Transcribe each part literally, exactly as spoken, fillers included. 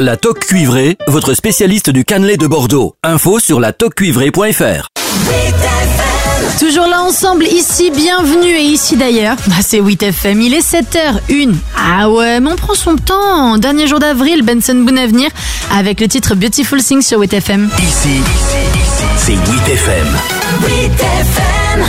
La Toque Cuivrée, votre spécialiste du cannelé de Bordeaux. Info sur la toque cuivrée point f r. Toujours là ensemble, ici, bienvenue et ici d'ailleurs. Bah, c'est huit F M, il est sept heures une. Ah ouais, mais on prend son temps. Dernier jour d'avril, Benson Boone à venir avec le titre Beautiful Things sur huit F M. Ici, c'est huit F M. huit F M.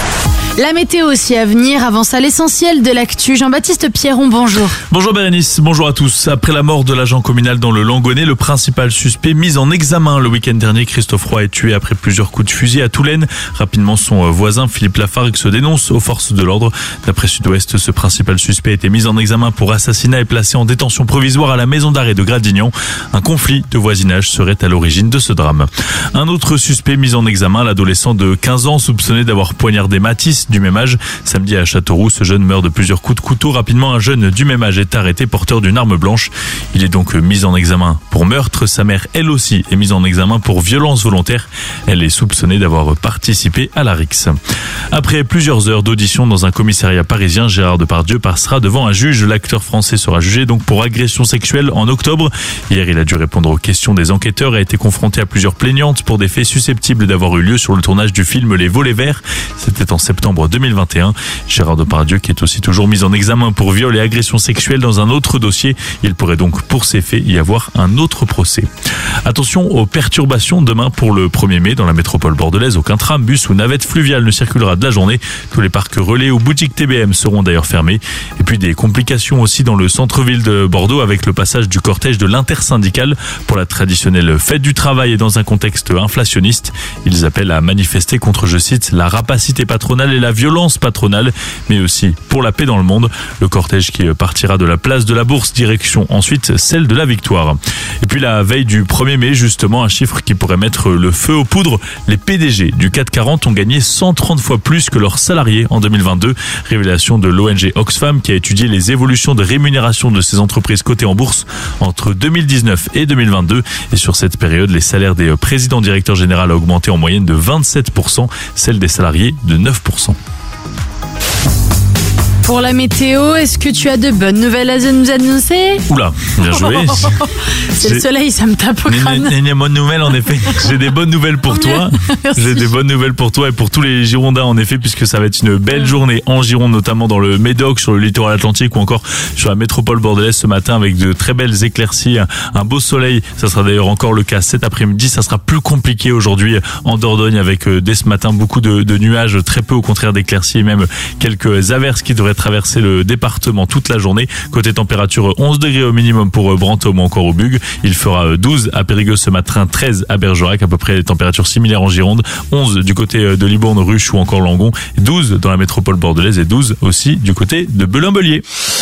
La météo aussi à venir. Avant ça, l'essentiel de l'actu. Jean-Baptiste Pierron, bonjour. Bonjour Bérénice, bonjour à tous. Après la mort de l'agent communal dans le Langonnais, le principal suspect mis en examen le week-end dernier, Christophe Roy, est tué après plusieurs coups de fusil à Toulaine. Rapidement, son voisin Philippe Lafargue se dénonce aux forces de l'ordre. D'après Sud-Ouest, ce principal suspect a été mis en examen pour assassinat et placé en détention provisoire à la maison d'arrêt de Gradignan. Un conflit de voisinage serait à l'origine de ce drame. Un autre suspect mis en examen, l'adolescent de quinze ans soupçonné d'avoir poignardé Mathis, du même âge. Samedi à Châteauroux, ce jeune meurt de plusieurs coups de couteau. Rapidement, un jeune du même âge est arrêté porteur d'une arme blanche. Il est donc mis en examen pour meurtre. Sa mère, elle aussi, est mise en examen pour violence volontaire. Elle est soupçonnée d'avoir participé à la rixe. Après plusieurs heures d'audition dans un commissariat parisien, Gérard Depardieu passera devant un juge. L'acteur français sera jugé donc pour agression sexuelle en octobre. Hier, il a dû répondre aux questions des enquêteurs et a été confronté à plusieurs plaignantes pour des faits susceptibles d'avoir eu lieu sur le tournage du film Les Volets Verts. C'était en septembre deux mille vingt et un. Gérard Depardieu qui est aussi toujours mis en examen pour viol et agression sexuelle dans un autre dossier. Il pourrait donc pour ces faits y avoir un autre procès. Attention aux perturbations demain pour le premier mai dans la métropole bordelaise. Aucun tram, bus ou navette fluviale ne circulera de la journée. Tous les parcs relais ou boutiques T B M seront d'ailleurs fermés. Et puis des complications aussi dans le centre-ville de Bordeaux avec le passage du cortège de l'intersyndicale pour la traditionnelle fête du travail et dans un contexte inflationniste. Ils appellent à manifester contre, je cite, la rapacité patronale et la violence patronale, mais aussi pour la paix dans le monde. Le cortège qui partira de la place de la Bourse, direction ensuite celle de la Victoire. Et puis la veille du premier mai, justement, un chiffre qui pourrait mettre le feu aux poudres. Les P D G du CAC quarante ont gagné cent trente fois plus que leurs salariés en deux mille vingt-deux. Révélation de l'O N G Oxfam qui a étudié les évolutions de rémunération de ces entreprises cotées en bourse entre deux mille dix-neuf et deux mille vingt-deux. Et sur cette période, les salaires des présidents directeurs généraux ont augmenté en moyenne de vingt-sept pour cent, celles des salariés de neuf pour cent. Pour la météo, est-ce que tu as de bonnes nouvelles à nous annoncer? Oula, bien joué. C'est le soleil, ça me tape au crâne. Une bonne nouvelle en effet. J'ai des bonnes nouvelles pour toi. J'ai des bonnes nouvelles pour toi et pour tous les Girondins en effet, puisque ça va être une belle journée en Gironde, notamment dans le Médoc, sur le littoral atlantique ou encore sur la métropole bordelaise ce matin avec de très belles éclaircies, un beau soleil. Ça sera d'ailleurs encore le cas cet après-midi. Ça sera plus compliqué aujourd'hui en Dordogne avec dès ce matin beaucoup de, de nuages, très peu au contraire d'éclaircies et même quelques averses qui devraient traverser le département toute la journée. Côté température, onze degrés au minimum pour Brantôme ou encore au Bug. Il fera douze à Périgueux ce matin, treize à Bergerac, à peu près des températures similaires en Gironde, onze du côté de Libourne, Ruche ou encore Langon, douze dans la métropole bordelaise et douze aussi du côté de Belin-Bellier.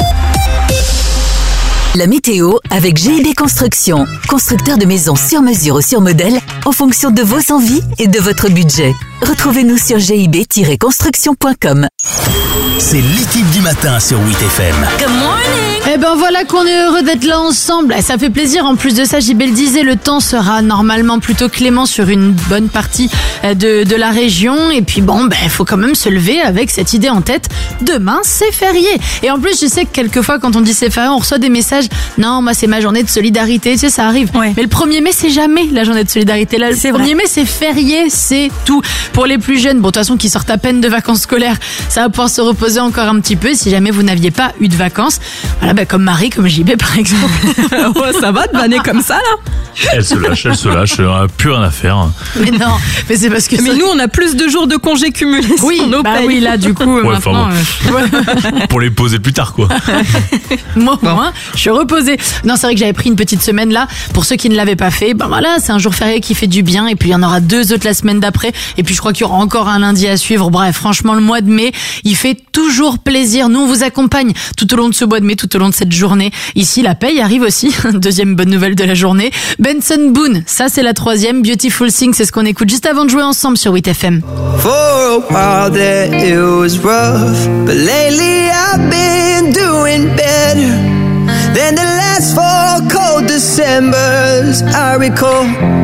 La météo avec G I B Construction, constructeur de maisons sur mesure ou sur modèle en fonction de vos envies et de votre budget. Retrouvez-nous sur G I B tiret construction point com. C'est l'équipe du matin sur huit F M. Good morning. Eh ben voilà qu'on est heureux d'être là ensemble. Ça fait plaisir. En plus de ça, J B le disait, le temps sera normalement plutôt clément sur une bonne partie de, de la région. Et puis bon, ben faut quand même se lever avec cette idée en tête. Demain, c'est férié. Et en plus, je sais que quelquefois, quand on dit c'est férié, on reçoit des messages. Non, moi c'est ma journée de solidarité. Tu sais, ça arrive. Ouais. Mais le premier mai, c'est jamais la journée de solidarité. Là, le c'est premier mai, c'est férié, c'est tout. Pour les plus jeunes, bon, de toute façon, qui sortent à peine de vacances scolaires, ça va pouvoir se reposer encore un petit peu. Si jamais vous n'aviez pas eu de vacances, voilà, ben comme Marie, comme J B par exemple. Oh, ça va de vanner comme ça là? Elle se lâche, elle se lâche, elle n'a plus rien à faire. Mais non, mais c'est parce que mais ça... nous on a plus de jours de congés cumulés oui, sur nos bah payes. Oui, là du coup ouais, maintenant bon. euh... pour les poser plus tard quoi. Moi bon. Moi, je suis reposée. Non, c'est vrai que j'avais pris une petite semaine là. Pour ceux qui ne l'avaient pas fait, ben voilà, c'est un jour férié qui fait du bien. Et puis il y en aura deux autres la semaine d'après. Et puis je crois qu'il y aura encore un lundi à suivre. Bref, franchement, le mois de mai, il fait toujours plaisir. Nous, on vous accompagne tout au long de ce mois de mai, tout au long de cette journée. Ici, la paye arrive aussi. Deuxième bonne nouvelle de la journée. Benson Boone, ça c'est la troisième. Beautiful Things, c'est ce qu'on écoute juste avant de jouer ensemble sur huit F M. For a while there it was rough, but lately I've been doing better than the last four cold Decembers I recall.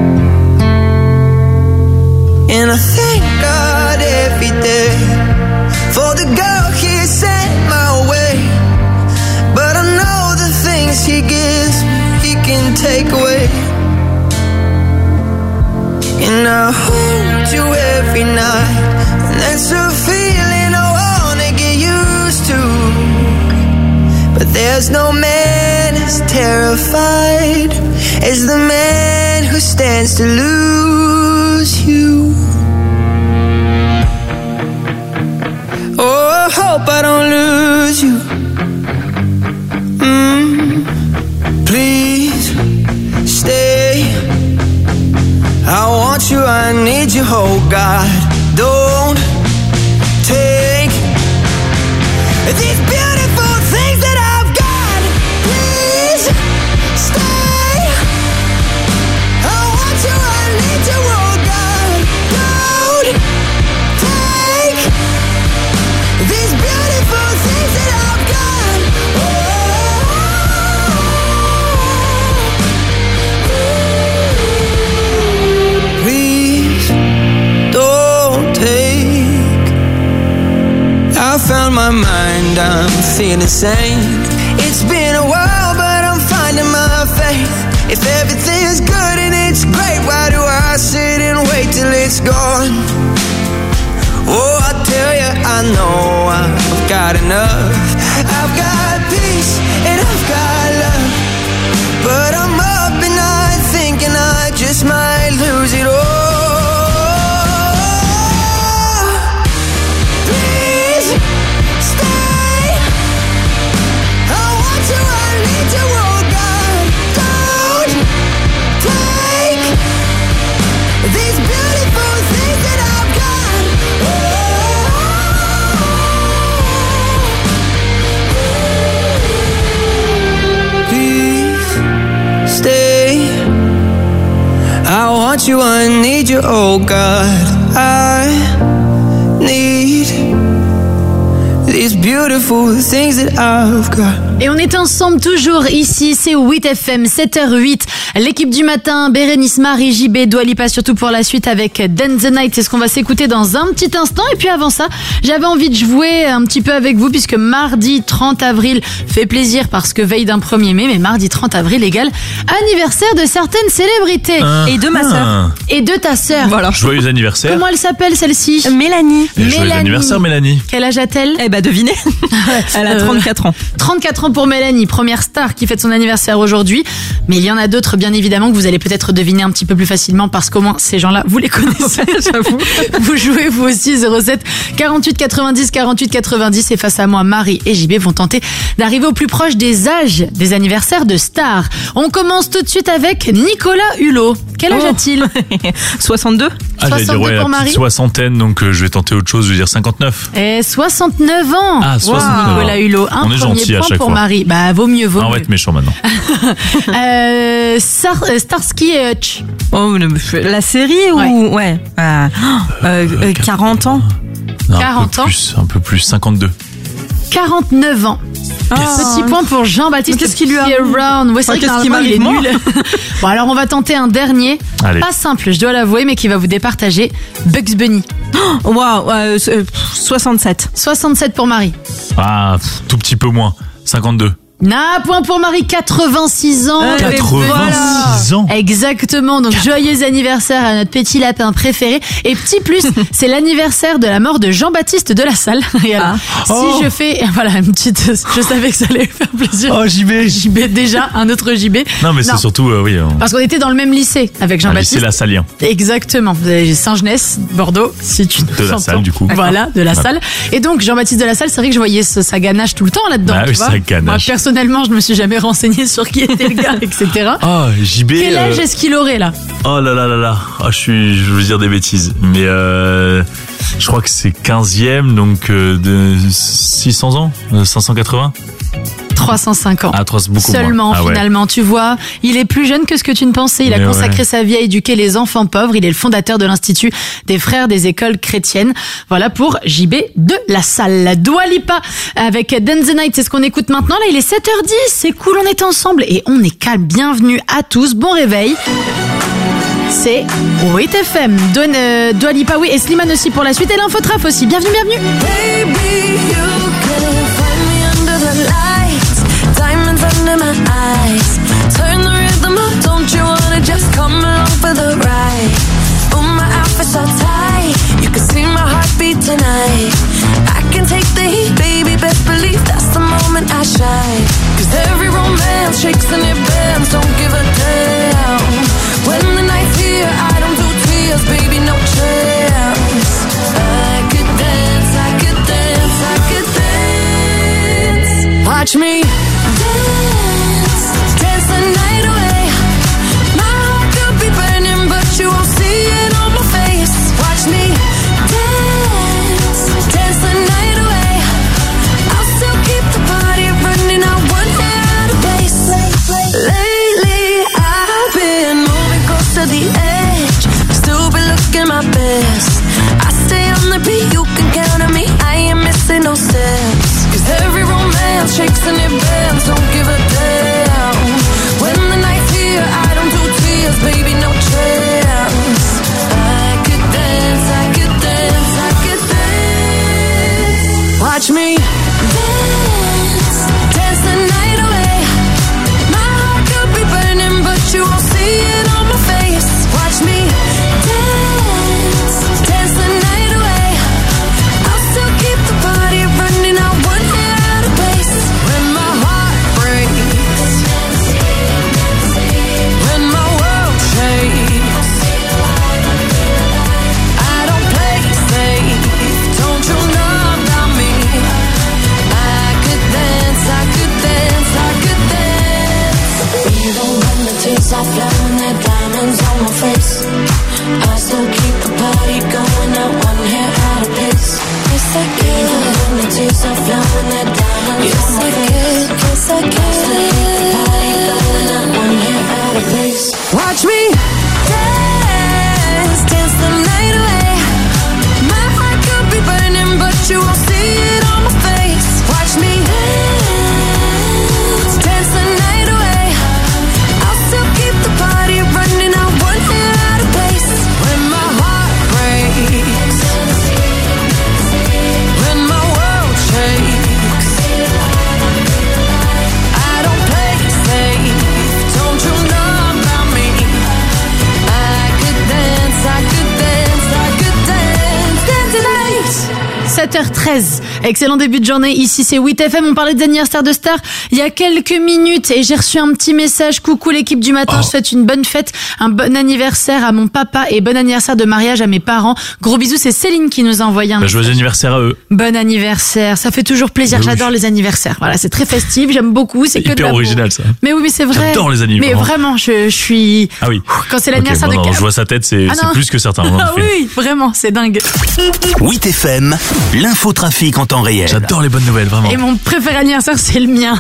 And I thank God every day for the girl He sent my way. But I know the things He gives me, He can can take away. And I hold you every night, and that's a feeling I wanna get used to. But there's no man as terrified as the man who stands to lose you. Oh, I hope I don't lose you. Mm, please stay. I want you, I need you, oh God. Don't take these beautiful things that I've got. Please stay. I want you, I need you, oh God. Don't take these beautiful things that I've got. Oh, please don't take. I found my mind, I'm feeling sane. It's been a while, but I'm finding my faith. If everything's good and it's great, why do I sit and wait till it's gone? Oh, I tell you, I know I've got enough. I've got peace and I've got love, but I'm up at night thinking I just might lose it all. Please stay. I want you, I need you, oh God. Don't take these beautiful things that I've got. Please stay. I want you, I need you, oh God. I need these beautiful things that I've got. Et on est ensemble toujours ici, c'est huit F M, sept heures huit. L'équipe du matin, Bérénice, Marie, J B, Dua Lipa, surtout pour la suite avec Dance the Night. C'est ce qu'on va s'écouter dans un petit instant. Et puis avant ça, j'avais envie de jouer un petit peu avec vous puisque mardi trente avril fait plaisir parce que veille d'un premier mai, mais mardi trente avril égale anniversaire de certaines célébrités. Ah, Et de ma sœur. ah. Et de ta sœur. Voilà. Joyeux anniversaire. Comment elle s'appelle celle-ci? Mélanie. Et joyeux anniversaire, Mélanie. Quel âge a-t-elle? Eh bah devinez. Elle a trente-quatre ans. trente-quatre ans pour Mélanie, première star qui fête son anniversaire aujourd'hui. Mais il y en a d'autres, bien évidemment, que vous allez peut-être deviner un petit peu plus facilement parce qu'au moins, ces gens-là, vous les connaissez. J'avoue. Vous jouez, vous aussi, zéro sept quarante-huit quatre-vingt-dix quarante-huit quatre-vingt-dix. Et face à moi, Marie et J B vont tenter d'arriver au plus proche des âges des anniversaires de stars. On commence tout de suite avec Nicolas Hulot. Quel âge Oh. a-t-il? soixante-deux. Ah, j'allais dire, soixante-deux ouais, la pour petite Marie. soixantaine, donc euh, je vais tenter autre chose, je vais dire cinquanteneuf. Et soixante-neuf ans. Ah, soixante-neuf ans. Nicolas Hulot. Un On est premier gentil à point chaque pour fois. Marie. Bah, vaut mieux, vaut Ah, on va mieux. être méchant maintenant. Euh, Sar- euh, Starsky et Hutch. Oh, le- la série ou ouais, Ah, euh, euh, quarante ans. Non, quarante un ans. peu plus, un peu plus, cinquante-deux. quarante-neuf ans. Petit point pour Jean-Baptiste. Mais qu'est-ce qui lui Ski arrive Around. Ouais, c'est Ah, vrai que qu'est-ce qui normalement, il est m'arrive, nul. Bon, alors on va tenter un dernier. Allez. Pas simple, je dois l'avouer, mais qui va vous départager. Bugs Bunny. Waouh, euh, euh, soixante-sept. soixante-sept pour Marie. Ah, pff, tout petit peu moins. cinquante-deux. Na, point pour Marie, quatre-vingt-six ans. Euh, quatre-vingt-six ans. Exactement, donc joyeux anniversaire à notre petit lapin préféré. Et petit plus, c'est l'anniversaire de la mort de Jean-Baptiste de la Salle. Et alors, si Oh. je fais, voilà, une petite, je savais que ça allait faire plaisir. Oh, J B. J B, déjà, un autre J B. Non, mais c'est surtout, euh, oui, on... Parce qu'on était dans le même lycée avec un Jean-Baptiste. lycée La Salien. Exactement. Vous avez Saint-Genès, Bordeaux, si tu De la Salle, du coup. Voilà, de la Ouais. Salle. Et donc, Jean-Baptiste de la Salle, c'est vrai que je voyais ce- sa ganache tout le temps là-dedans. Ah tu oui, vois. sa ganache. Moi, personnellement, je me suis jamais renseigné sur qui était le gars, et cetera. Oh, J B. Quel âge euh, est-ce qu'il aurait là? Oh là là là là. Oh, je suis, je veux dire des bêtises. Mais euh, je crois que c'est quinzième, donc euh, de six cents ans, euh, cinq cent quatre-vingts. trois cent cinq ans. Ah, trois, c'est beaucoup Seulement, moins. Ah ouais. finalement, tu vois, il est plus jeune que ce que tu ne pensais. Il a Mais consacré ouais. sa vie à éduquer les enfants pauvres. Il est le fondateur de l'Institut des Frères des Écoles Chrétiennes. Voilà pour J B de la Salle. Dua Lipa avec Dance the Night, c'est ce qu'on écoute maintenant. Là, il est sept heures dix, c'est cool, on est ensemble et on est calme. Bienvenue à tous, bon réveil. C'est huit F M. Don- euh, Dua Lipa, oui, et Slimane aussi pour la suite. Et l'infotraf aussi. Bienvenue, bienvenue. Baby, you can find me under the lights, diamonds under my eyes. Turn the rhythm chasing your bands, don't give a damn. When the night's here, I don't do tears, baby, no chance. I could dance, I could dance, I could dance. Watch me dance, dance the night away. My heart could be burning, but you won't see it on my face. Watch me dance, dance the night away. I'll still keep the party running, I won't hear out of place. Lately, I've been moving close to the edge, still been looking my best. I stay on the beat, you can count on me, I ain't missing no steps. Cause every romance shakes in your bands, don't give a damn. When the night's here, I don't do tears, baby, no chance. I could dance, I could dance, I could dance. Watch me dance, dance the night away. My heart could be burning, but you won't see it on my face. Watch me dance, dance the night away. I'll still keep the party running, I won't hear out of place. When my heart breaks, when my world shakes, I don't play safe, don't you know about me? I could dance, I could dance, I could dance. Even when the tears are flowing, there diamonds on my face, I still keep the party going, I one hair out of place. Yes I can. Even when the tears are flowing, there diamonds on my face, yes I can. Still keep the party going, I one hair out of place. Watch me dance, dance the night away. My heart could be burning, but you won't see it on my face. Watch me dance, dance the night away. I'll still keep the party running, I won't hear out of place. When my heart breaks, when my world shakes, I don't play safe, don't you know about me? I could dance, I could dance, I could dance, dance tonight. sept heures treize. Excellent début de journée. Ici, c'est huit F M. On parlait d'anniversaire de stars il y a quelques minutes et j'ai reçu un petit message. Coucou l'équipe du matin. Oh. Je souhaite une bonne fête, un bon anniversaire à mon papa et bon anniversaire de mariage à mes parents. Gros bisous. C'est Céline qui nous a envoyé un Bah, message. joyeux anniversaire à eux. Bon anniversaire. Ça fait toujours plaisir. Oui. J'adore les anniversaires. Voilà, c'est très festif. J'aime beaucoup. C'est que de Hyper l'amour. original ça. Mais oui, mais c'est vrai. J'adore les anniversaires. Mais vraiment, je, je suis. Ah oui. Quand c'est Ok, l'anniversaire bon, de non, quelqu'un. je vois sa tête, c'est Ah c'est non. plus que certain. en Ah effet. oui, vraiment, c'est dingue. huit F M, l'infotrafic en temps réel. J'adore les bonnes nouvelles, vraiment. Et mon préféré anniversaire, c'est le mien.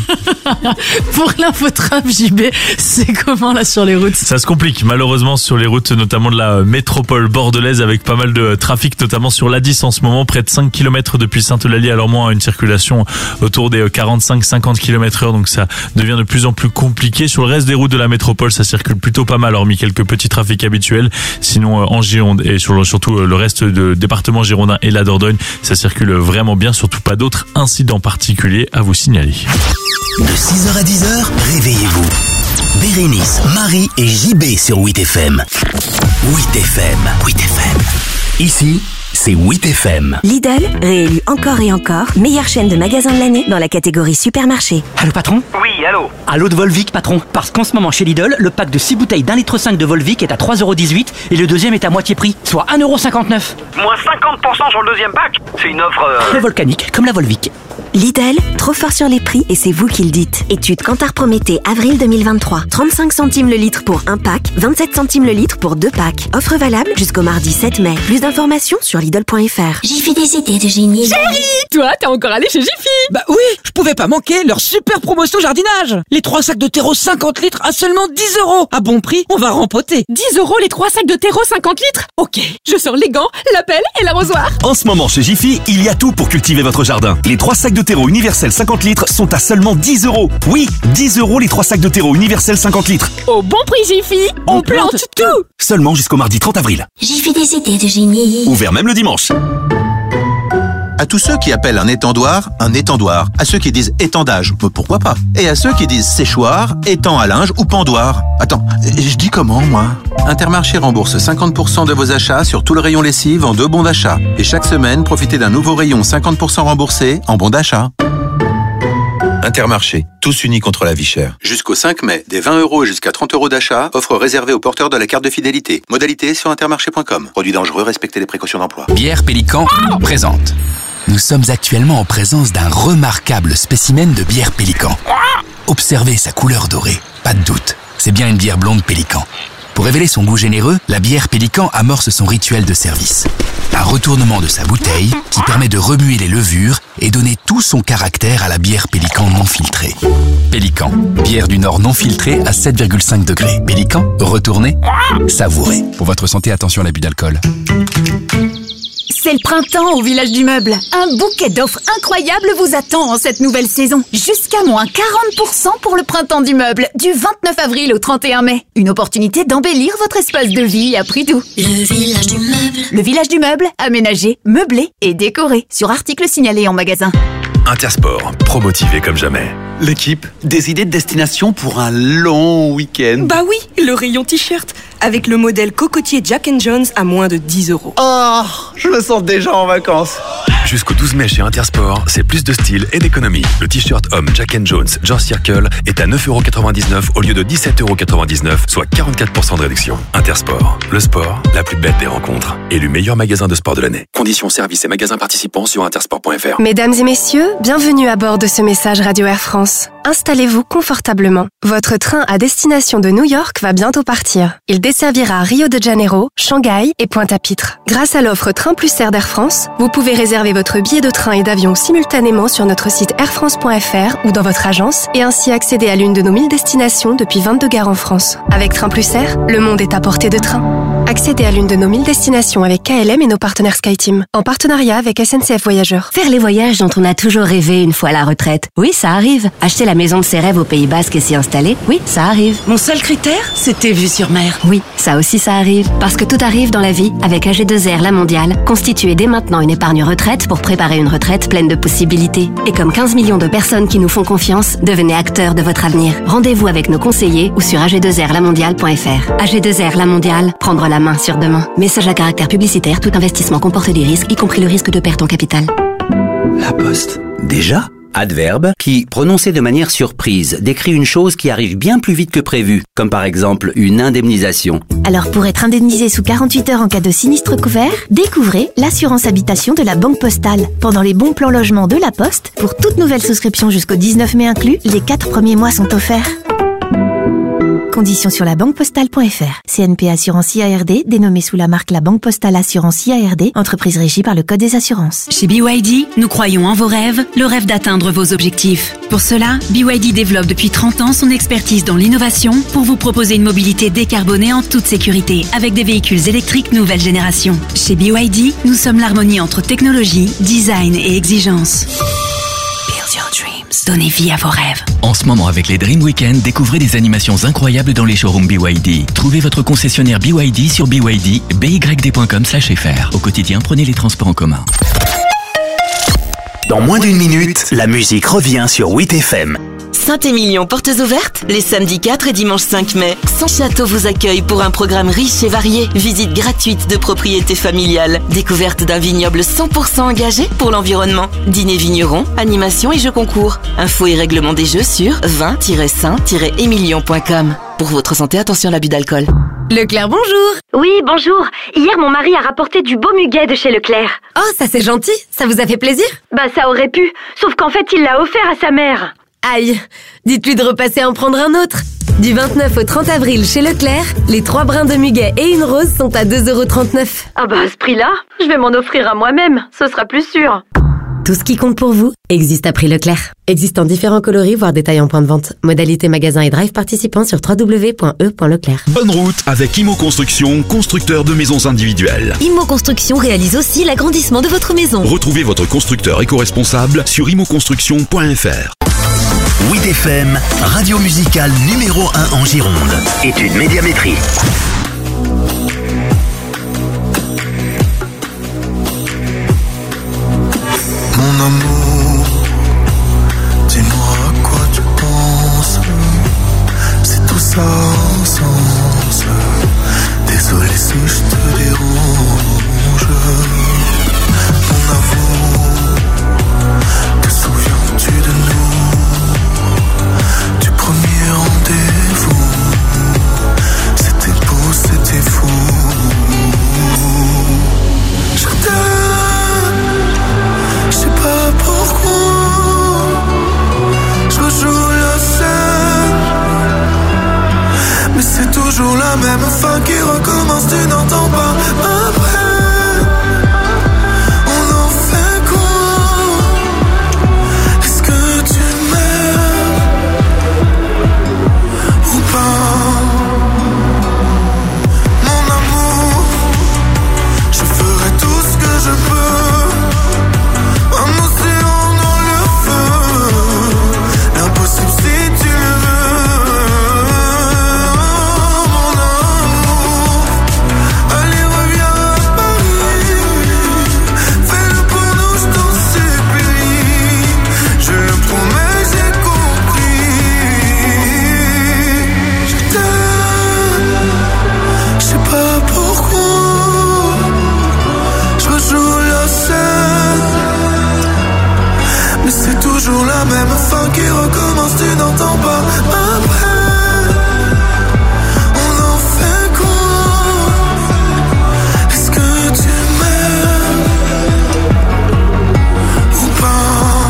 Pour l'infotrap, J B, c'est comment là sur les routes? Ça se complique malheureusement sur les routes, notamment de la métropole bordelaise, avec pas mal de trafic, notamment sur l'A dix en ce moment, près de cinq kilomètres depuis Saint-Eulalie à Lormont, une circulation autour des quarante-cinq à cinquante kilomètres heure, donc ça devient de plus en plus compliqué. Sur le reste des routes de la métropole, ça circule plutôt pas mal, hormis quelques petits trafics habituels. Sinon, en Gironde et sur le, surtout le reste de département girondin et la Dordogne, ça circule vraiment bien, surtout pas d'autres incidents particuliers à vous signaler. De six heures à dix heures, réveillez-vous. Bérénice, Marie et J B sur huit F M. huit F M. huit F M. Ici, c'est huit F M. Lidl, réélu encore et encore, meilleure chaîne de magasins de l'année dans la catégorie supermarché. Allô patron? Oui, allô. Allô de Volvic patron. Parce qu'en ce moment chez Lidl, le pack de six bouteilles d'un litre cinq de Volvic est à trois euros dix-huit et le deuxième est à moitié prix, soit un euro cinquante-neuf. Moins cinquante pour cent sur le deuxième pack. C'est une offre... euh, Très volcanique, comme la Volvic. Lidl, trop fort sur les prix et c'est vous qui le dites. Étude Kantar Prométhée, avril deux mille vingt-trois. trente-cinq centimes le litre pour un pack, vingt-sept centimes le litre pour deux packs. Offre valable jusqu'au mardi sept mai. Plus d'informations sur Lidl point F R. J'ai fait des idées de génie. Chérie, toi, t'es encore allé chez Jiffy? Bah oui, je pouvais pas manquer leur super promotion jardinage. Les trois sacs de terreau cinquante litres à seulement dix euros. À bon prix, on va rempoter. dix euros les trois sacs de terreau cinquante litres? Ok, je sors les gants, la pelle et l'arrosoir. En ce moment chez Jiffy, il y a tout pour cultiver votre jardin. Les trois sacs de terreau universel cinquante litres sont à seulement dix euros. Oui, dix euros les trois sacs de terreau universel cinquante litres. Au bon prix Jiffy, on, on plante, plante tout. Seulement jusqu'au mardi trente avril. J'ai fait des idées de génie. Ouvert même le dimanche. À tous ceux qui appellent un étendoir un étendoir, à ceux qui disent étendage, pourquoi pas, et à ceux qui disent séchoir, étang à linge ou pendoir. Attends, je dis comment moi? Intermarché rembourse cinquante pour cent de vos achats sur tout le rayon lessive en deux bons d'achat. Et chaque semaine, profitez d'un nouveau rayon cinquante pour cent remboursé en bons d'achat. Intermarché, tous unis contre la vie chère. Jusqu'au cinq mai, des vingt euros et jusqu'à trente euros d'achat, offre réservée aux porteurs de la carte de fidélité. Modalité sur intermarché point com. Produit dangereux, respectez les précautions d'emploi. Bière Pélican présente. Nous sommes actuellement en présence d'un remarquable spécimen de bière Pélican. Observez sa couleur dorée, pas de doute, c'est bien une bière blonde Pélican. Pour révéler son goût généreux, la bière Pélican amorce son rituel de service. Un retournement de sa bouteille qui permet de remuer les levures et donner tout son caractère à la bière Pélican non filtrée. Pélican, bière du Nord non filtrée à sept virgule cinq degrés. Pélican, retournez, savourez. Pour votre santé, attention à l'abus d'alcool. C'est le printemps au Village du Meuble. Un bouquet d'offres incroyables vous attend en cette nouvelle saison. Jusqu'à moins quarante pour cent pour le printemps du meuble, du vingt-neuf avril au trente et un mai. Une opportunité d'embellir votre espace de vie à prix doux. Le Village du Meuble. Le Village du Meuble, aménagé, meublé et décoré. Sur article signalé en magasin. Intersport, promotivé comme jamais. L'équipe, des idées de destination pour un long week-end. Bah oui, le rayon t-shirt, avec le modèle cocotier Jack and Jones à moins de dix euros. Oh, je me sens déjà en vacances. Jusqu'au douze mai chez Intersport, c'est plus de style et d'économie. Le t-shirt homme Jack and Jones George Circle est à neuf euros quatre-vingt-dix-neuf au lieu de dix-sept euros quatre-vingt-dix-neuf, soit quarante-quatre pour cent de réduction. Intersport, le sport, la plus belle des rencontres. Élu meilleur magasin de sport de l'année. Conditions, services et magasins participants sur intersport point f r. Mesdames et messieurs, bienvenue à bord de ce message Radio Air France. Installez-vous confortablement. Votre train à destination de New York va bientôt partir. Il desservira Rio de Janeiro, Shanghai et Pointe-à-Pitre. Grâce à l'offre Train Plus Air d'Air France, vous pouvez réserver votre billet de train et d'avion simultanément sur notre site air france point f r ou dans votre agence et ainsi accéder à l'une de nos mille destinations depuis vingt-deux gares en France. Avec Train Plus Air, le monde est à portée de train. Accédez à l'une de nos mille destinations avec K L M et nos partenaires SkyTeam, en partenariat avec S N C F Voyageurs. Faire les voyages dont on a toujours rêvé une fois à la retraite. Oui, ça arrive. Acheter la maison de ses rêves au Pays Basque et s'y installer. Oui, ça arrive. Mon seul critère, c'était vue sur mer. Oui, ça aussi ça arrive. Parce que tout arrive dans la vie avec A G deux R La Mondiale. Constituez dès maintenant une épargne retraite pour préparer une retraite pleine de possibilités. Et comme quinze millions de personnes qui nous font confiance, devenez acteurs de votre avenir. Rendez-vous avec nos conseillers ou sur a g deux r la mondiale point f r. A G deux R La Mondiale, prendre la main sur demain. Message à caractère publicitaire, tout investissement comporte des risques, y compris le risque de perte en capital. La Poste. Déjà ? Adverbe qui, prononcé de manière surprise, décrit une chose qui arrive bien plus vite que prévu, comme par exemple une indemnisation. Alors pour être indemnisé sous quarante-huit heures en cas de sinistre couvert, découvrez l'assurance habitation de la Banque Postale. Pendant les bons plans logement de la Poste, pour toute nouvelle souscription jusqu'au dix-neuf mai inclus, les quatre premiers mois sont offerts. Conditions sur la banque postale point f r. C N P Assurance I A R D, dénommée sous la marque La Banque Postale Assurance I A R D, entreprise régie par le Code des assurances. Chez B Y D, nous croyons en vos rêves, le rêve d'atteindre vos objectifs. Pour cela, B Y D développe depuis trente ans son expertise dans l'innovation pour vous proposer une mobilité décarbonée en toute sécurité avec des véhicules électriques nouvelle génération. Chez B Y D, nous sommes l'harmonie entre technologie, design et exigence. Build your dreams. Donnez vie à vos rêves. En ce moment, avec les Dream Weekend, découvrez des animations incroyables dans les showrooms B Y D. Trouvez votre concessionnaire B Y D sur B Y D, b y d point com slash f r. Au quotidien, prenez les transports en commun. Dans moins d'une minute, la musique revient sur huit F M. Saint-Émilion, portes ouvertes les samedis quatre et dimanche cinq mai. Son château vous accueille pour un programme riche et varié. Visite gratuite de propriété familiale. Découverte d'un vignoble cent pour cent engagé pour l'environnement. Dîner vigneron, animation et jeux concours. Infos et règlement des jeux sur vingt tiret saint tiret émilion point com. Pour votre santé, attention à l'abus d'alcool. Leclerc, bonjour. Oui, bonjour. Hier, mon mari a rapporté du beau muguet de chez Leclerc. Oh, ça c'est gentil. Ça vous a fait plaisir? Bah, ça aurait pu. Sauf qu'en fait, il l'a offert à sa mère. Aïe, dites-lui de repasser en prendre un autre. Du vingt-neuf au trente avril chez Leclerc, les trois brins de muguet et une rose sont à deux euros trente-neuf. Ah bah à ce prix-là, je vais m'en offrir à moi-même, ce sera plus sûr. Tout ce qui compte pour vous existe à prix Leclerc. Existant différents coloris, voire détails en point de vente. Modalité magasin et drive participants sur w w w point e point leclerc. Bonne route avec Imo Construction, constructeur de maisons individuelles. Imo Construction réalise aussi l'agrandissement de votre maison. Retrouvez votre constructeur éco-responsable sur imo construction point f r. huit F M, radio musicale numéro un en Gironde. Étude médiamétrie. Mon amour, dis-moi à quoi tu penses. C'est tout ça en sens. Désolé si je te dérange. Mon amour, te souviens-tu de nous? toujours la même fin qui recommence, tu n'entends pas. Après, on en fait quoi? Est-ce que tu m'aimes ou pas? Mon amour, je ferai tout ce que je peux. Un océan dans le feu, l'impossible si tu le veux. Mon amour, allez reviens à Paris. Fais-le pour nous, je t'en supplie. Je le promets, j'ai compris. Je t'aime, je sais pas pourquoi. Je rejoue la scène, mais c'est toujours la même fin qui recommence, tu n'entends pas. Après, on en fait quoi? Est-ce que tu m'aimes ou pas?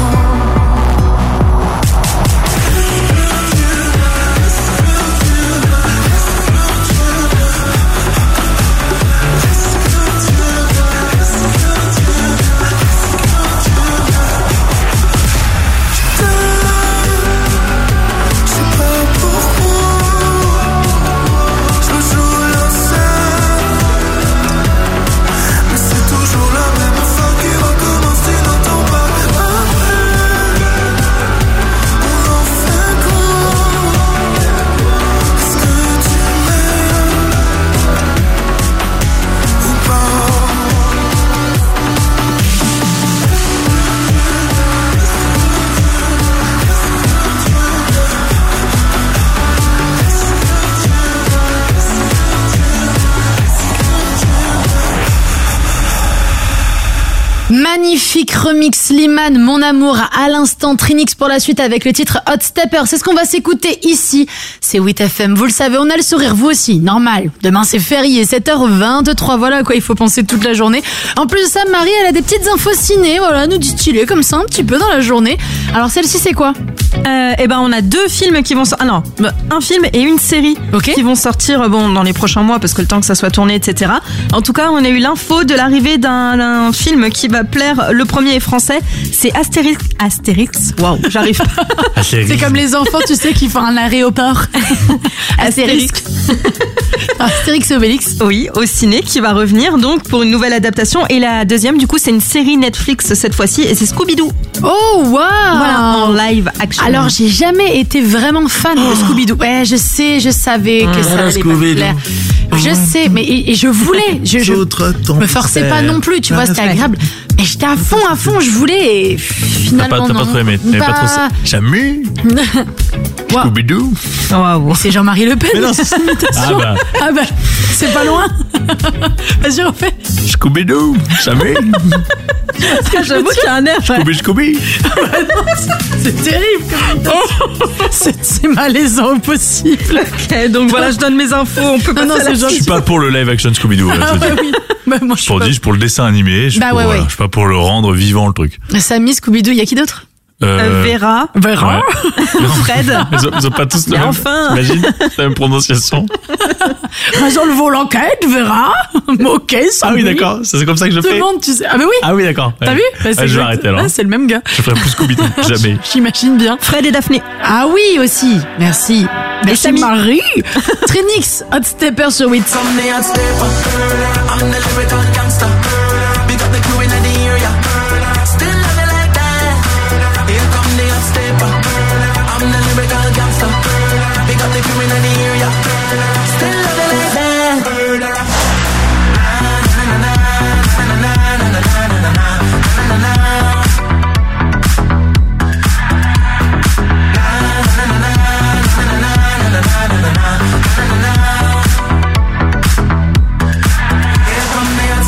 Je sais pas pourquoi. Je rejoue la scène, mais c'est toujours la même fin qui recommence, tu n'entends pas. Après, on en fait quoi? Est-ce que tu m'aimes ou pas? Magnifique remix Slimane, Mon Amour, à l'instant Trinix pour la suite avec le titre Hot Stepper. C'est ce qu'on va s'écouter ici. C'est huit F M, vous le savez, on a le sourire, vous aussi, normal. Demain c'est férié, sept heures vingt-trois, voilà à quoi il faut penser toute la journée. En plus de ça, Marie, elle a des petites infos ciné, voilà, nous distiller comme ça un petit peu dans la journée. Alors celle-ci c'est quoi? Euh, eh ben on a deux films qui vont sortir. Ah non, un film et une série okay. qui vont sortir bon dans les prochains mois parce que le temps que ça soit tourné, et cetera. En tout cas, on a eu l'info de l'arrivée d'un, d'un film qui va plaire. Le premier est français, c'est Astérix. Astérix. Waouh, j'arrive pas. C'est comme les enfants, tu sais, qui font un aéroport. Astérix. Astérix et Obélix. Oui, au ciné, qui va revenir donc pour une nouvelle adaptation. Et la deuxième, du coup, c'est une série Netflix cette fois-ci et c'est Scooby-Doo. Oh waouh. Voilà, en live action. Alors j'ai jamais été vraiment fan oh. de Scooby-Doo. Ouais, je sais, je savais que mmh. ça allait pas me plaire. Je sais, mais et, et je voulais. Je, je me forçais pas non plus, tu vois, c'était agréable. Mais j'étais à fond, à fond, je voulais. Et finalement, t'as pas, t'as non. pas trop aimé. T'avais bah... pas trop ça. Jamais. Wow. Scooby-Doo. Wow. C'est Jean-Marie Le Pen. Mais non, c'est ah bah. ah bah, c'est pas loin. Vas-y, on fait. Scooby-Doo. Jamais. Parce que j'avoue qu'il y a un air. Scooby, Scooby. C'est terrible. c'est, c'est malaisant au possible. Ok, donc voilà, je donne mes infos. On peut pas. Non, c'est je suis pas pour le live action Scooby-Doo. Ah bah oui. Bah, moi, je suis pour pas... dire, je suis pour le dessin animé. Je suis, bah, pour, ouais, voilà, ouais. je suis pas pour le rendre vivant le truc. Samy, Scooby-Doo, il y a qui d'autre? Euh, Vera. Vera. Ouais. Fred. Ils ont, ils ont pas tous le même. Enfin. Imagine la même prononciation. Résolvons l'enquête, Vera. Ok, ça. Ah oui, d'accord. C'est comme ça que je fais. Tout le monde, tu sais. Ah, bah oui. Ah oui, d'accord. T'as ouais. vu bah, ah, je vais arrêter alors. Ah, c'est le même gars. Je ferai plus Scooby-Doo. Jamais. J'imagine bien. Fred et Daphné. Ah oui, aussi. Merci. Merci, Samy. Marie. Trinix, Hot Stepper sur huit. I'm the lyrical gangster. Big up the crew in the area. Still love it like that. Here come the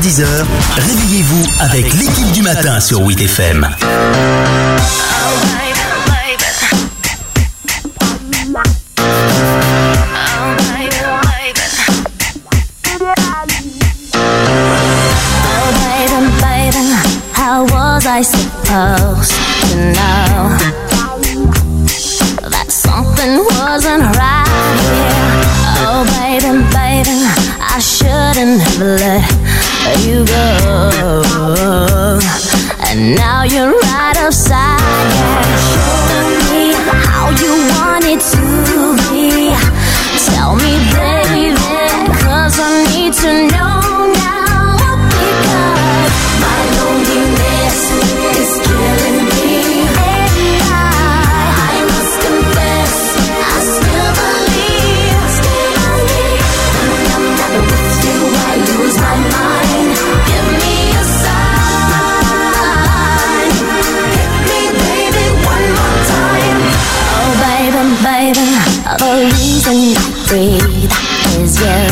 dix heures, réveillez-vous avec l'équipe du matin sur huit F M. I supposed to know that something wasn't right here. Oh baby, baby, I shouldn't have let you go. And now you're right upside down. Show me how you want it to be. Tell me, baby, 'cause I need to know now. Because my loneliness is killing me, and I, I must confess, I still believe, still believe. When I'm not with you, I lose my mind. Give me a sign, hit me, baby, one more time. Oh, baby, baby, the reason I breathe is you.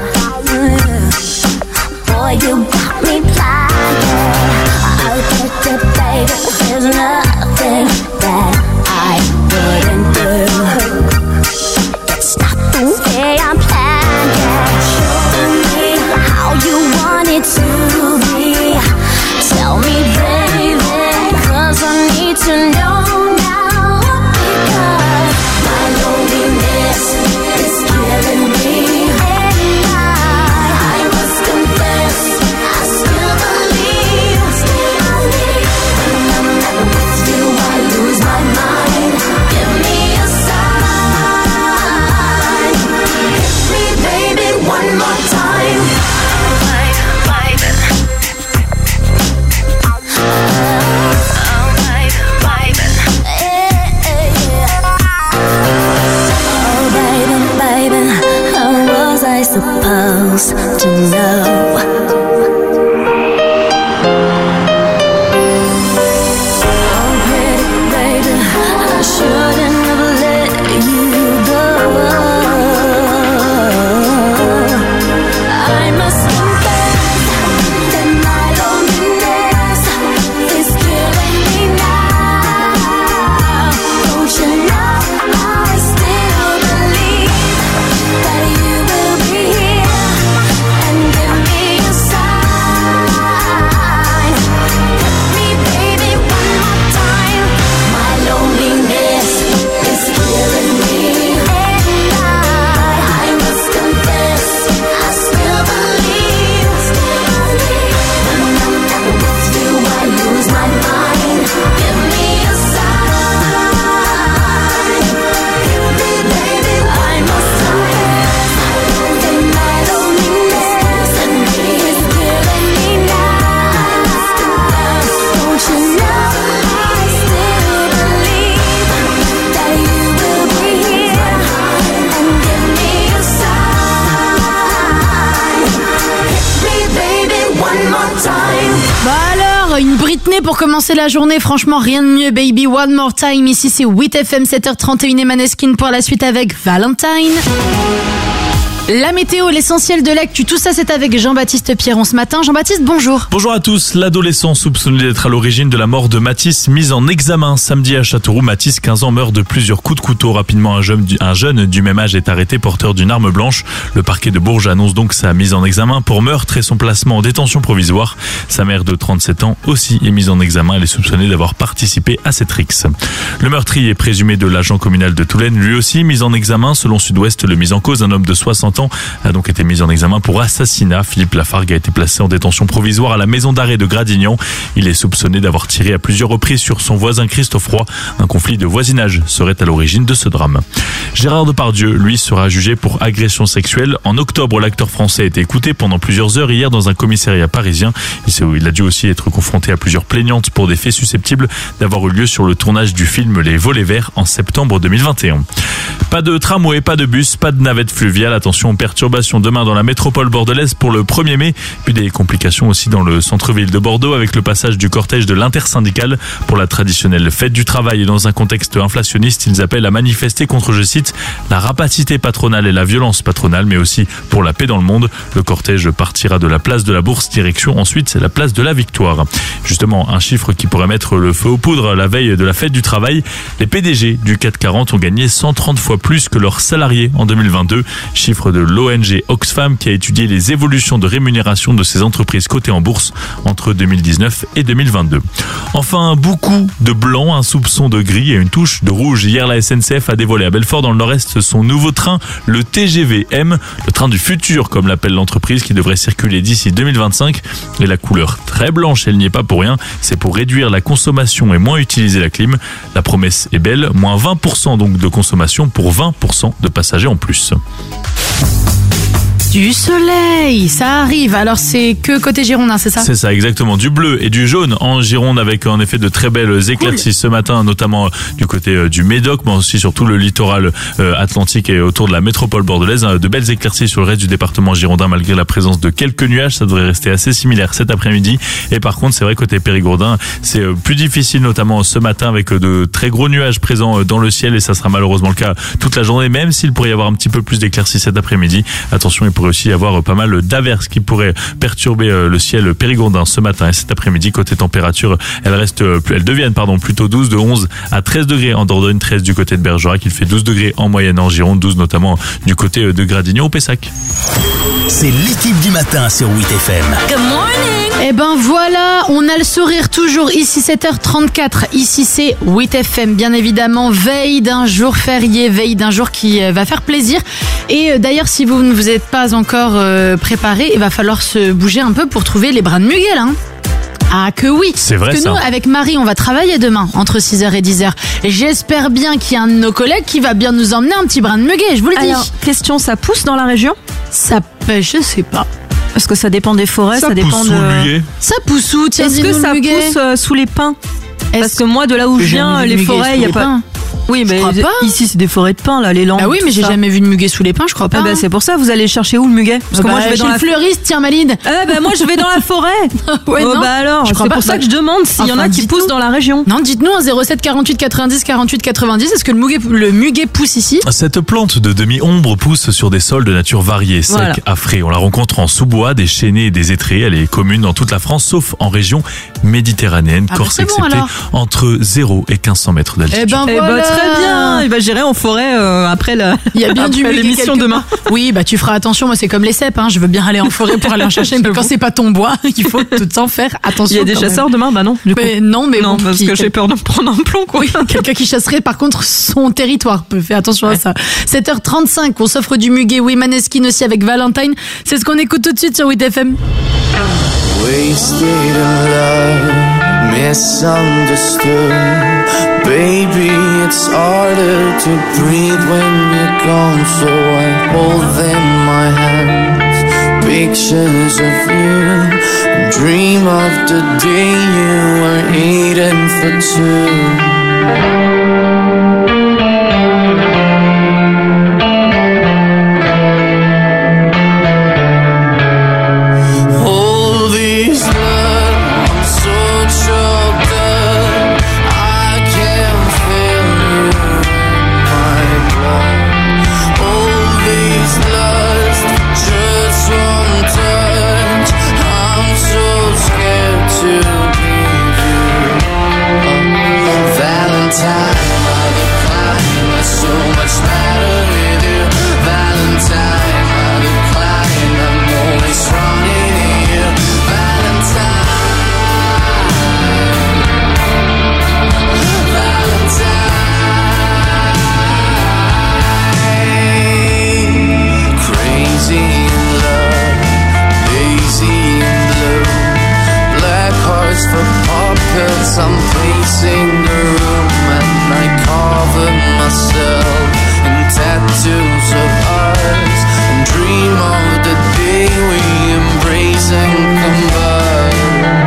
Boy, you got me blinded. I'll get it, baby. There's nothing that I wouldn't do. It's not the way I'm planned. Show me how you want it to be. Tell me, baby, 'cause I need to know now. Because my loneliness is killing me, and I, I must confess, I still believe, still believe. When I'm not with you, I lose my mind. Give me a sign, hit me, baby, one more time. Oh, baby, baby, how was I supposed to know? Oh, pretty baby, I shouldn't have let you go. I must confess that my loneliness is killing me now. Don't you know I still believe that you will be here and give me a sign. Hit me, baby, one more time. My loneliness is killing me, and I, I must confess, I still believe, still believe. When I'm not with you, I lose my mind. Give me a sign. Hit me, baby, one more time. And my loneliness and me is killing me now. Don't you know I still believe that you will be here and give me a sign. Hit me, baby, one more time. Bah alors, une Britney pour commencer la journée, franchement rien de mieux, baby, one more time. Ici c'est huit F M, sept heures trente et une et Maneskin pour la suite avec Valentine. La météo, l'essentiel de l'actu, tout ça c'est avec Jean-Baptiste Pierron ce matin. Jean-Baptiste, bonjour. Bonjour à tous. L'adolescent soupçonné d'être à l'origine de la mort de Mathis mis en examen samedi à Châteauroux. Mathis, quinze ans, meurt de plusieurs coups de couteau. Rapidement, un jeune, du, un jeune du même âge est arrêté porteur d'une arme blanche. Le parquet de Bourges annonce donc sa mise en examen pour meurtre et son placement en détention provisoire. Sa mère de trente-sept ans aussi est mise en examen. Elle est soupçonnée d'avoir participé à cette rixe. Le meurtrier présumé de l'agent communal de Toulaine, lui aussi mis en examen. Selon Sud-Ouest, le mis en cause, un homme de soixante ans, a donc été mis en examen pour assassinat. Philippe Lafargue a été placé en détention provisoire à la maison d'arrêt de Gradignan. Il est soupçonné d'avoir tiré à plusieurs reprises sur son voisin Christophe Roy. Un conflit de voisinage serait à l'origine de ce drame. Gérard Depardieu, lui, sera jugé pour agression sexuelle. En octobre, l'acteur français a été écouté pendant plusieurs heures hier dans un commissariat parisien. Il s'est il a dû aussi être confronté à plusieurs plaignantes pour des faits susceptibles d'avoir eu lieu sur le tournage du film Les Volets Verts en septembre deux mille vingt et un. Pas de tramway, pas de bus, pas de navette fluviale. Attention aux perturbations demain dans la métropole bordelaise pour le premier mai. Puis des complications aussi dans le centre-ville de Bordeaux avec le passage du cortège de l'intersyndicale pour la traditionnelle fête du travail. Et dans un contexte inflationniste, ils appellent à manifester contre, je cite, la rapacité patronale et la violence patronale, mais aussi pour la paix dans le monde. Le cortège partira de la place de la Bourse, direction ensuite la place de la Victoire. Justement, un chiffre qui pourrait mettre le feu aux poudres la veille de la fête du travail. Les P D G du C A C quarante ont gagné cent trente fois plus que leurs salariés en deux mille vingt-deux. Chiffre de l'O N G Oxfam qui a étudié les évolutions de rémunération de ces entreprises cotées en bourse entre deux mille dix-neuf et deux mille vingt-deux. Enfin, beaucoup de blanc, un soupçon de gris et une touche de rouge. Hier, la S N C F a dévoilé à Belfort dans le Nord-Est son nouveau train, le T G V M, le train du futur comme l'appelle l'entreprise, qui devrait circuler d'ici deux mille vingt-cinq. Et la couleur très blanche, elle n'y est pas pour rien, c'est pour réduire la consommation et moins utiliser la clim. La promesse est belle, moins vingt pour cent donc de consommation pour vingt pour cent de passagers en plus. Du soleil, ça arrive. Alors c'est que côté Girondin, c'est ça? C'est ça, exactement. Du bleu et du jaune en Gironde avec en effet de très belles éclaircies cool. Ce matin, notamment du côté du Médoc, mais aussi sur tout le littoral atlantique et autour de la métropole bordelaise. De belles éclaircies sur le reste du département girondin malgré la présence de quelques nuages. Ça devrait rester assez similaire cet après-midi. Et par contre, c'est vrai côté périgourdin, c'est plus difficile, notamment ce matin avec de très gros nuages présents dans le ciel et ça sera malheureusement le cas toute la journée, même s'il pourrait y avoir un petit peu plus d'éclaircies cet après-midi. Attention, il pourrait aussi y avoir pas mal d'averses qui pourraient perturber le ciel périgourdin ce matin et cet après-midi. Côté température, elles restent, elles deviennent pardon plutôt douze, de onze à treize degrés en Dordogne, treize du côté de Bergerac. Il fait douze degrés en moyenne en Gironde, douze notamment du côté de Gradignan au Pessac. C'est l'équipe du matin sur huit F M. Good morning. Eh ben voilà, on a le sourire toujours ici, sept heures trente-quatre. Ici c'est huit F M, bien évidemment, veille d'un jour férié, veille d'un jour qui va faire plaisir. Et d'ailleurs, si vous ne vous êtes pas encore euh, préparé, il va falloir se bouger un peu pour trouver les bras de Miguel, hein. Ah que oui. C'est vrai. Parce que ça. nous, avec Marie, on va travailler demain entre six heures et dix heures. Et j'espère bien qu'il y a un de nos collègues qui va bien nous emmener un petit brin de muguet, je vous le dis. Alors, question, ça pousse dans la région? Ça pêche, je sais pas. Parce que ça dépend des forêts, ça, ça dépend pousse de... Sous le muguet. Ça pousse où? Tiens, est-ce que ça pousse euh, sous les pins? Parce que moi, de là où je viens, les forêts, il y a pas... Pins. Oui, mais pas. ici, c'est des forêts de pins, là, les landes. Ah oui, mais j'ai ça. jamais vu de muguet sous les pins, je crois pas. Ah bah, c'est pour ça, vous allez chercher où le muguet? Parce ah que bah, moi, je vais chez dans le la fleuriste, tiens, Malide. Ah bah, moi, je vais dans la forêt. Ouais, oh, non. bah alors, c'est pour pas. ça que je demande s'il enfin, y en a qui poussent nous. dans la région. Non, dites-nous, un zéro sept quarante-huit quatre-vingt-dix quarante-huit quatre-vingt-dix, est-ce que le muguet, le muguet pousse ici? Cette plante de demi-ombre pousse sur des sols de nature variée, secs, voilà. affrés. On la rencontre en sous-bois, des chênaies et des étrés. Elle est commune dans toute la France, sauf en région méditerranéenne, ah Corse bah bon, exceptée, entre zéro et quinze cents mètres d'altitude. Eh ben eh voilà. bah, très bien. Eh ben, j'irai en forêt euh, après la. Il y a bien du l'émission demain. Oui, bah tu feras attention. Moi, c'est comme les cèpes. Hein. Je veux bien aller en forêt pour aller en chercher, mais quand c'est pas ton bois, il faut tout le temps faire attention. Il y a des chasseurs même. demain, bah non. Du coup. Mais non, mais non, bon, parce qui, que j'ai peur de me prendre un plomb. Quoi. Oui, quelqu'un qui chasserait par contre son territoire. Fais attention ouais. à ça. sept heures trente-cinq, on s'offre du muguet. Oui, Maneskin aussi avec Valentine. C'est ce qu'on écoute tout de suite sur huit F M. Wasted in love, misunderstood. Baby, it's harder to breathe when you're gone. So I hold in my hands pictures of you and dream of the day you were eating for two. I'm pacing the room and I cover myself in tattoos of ours and dream of the day we embrace and combine.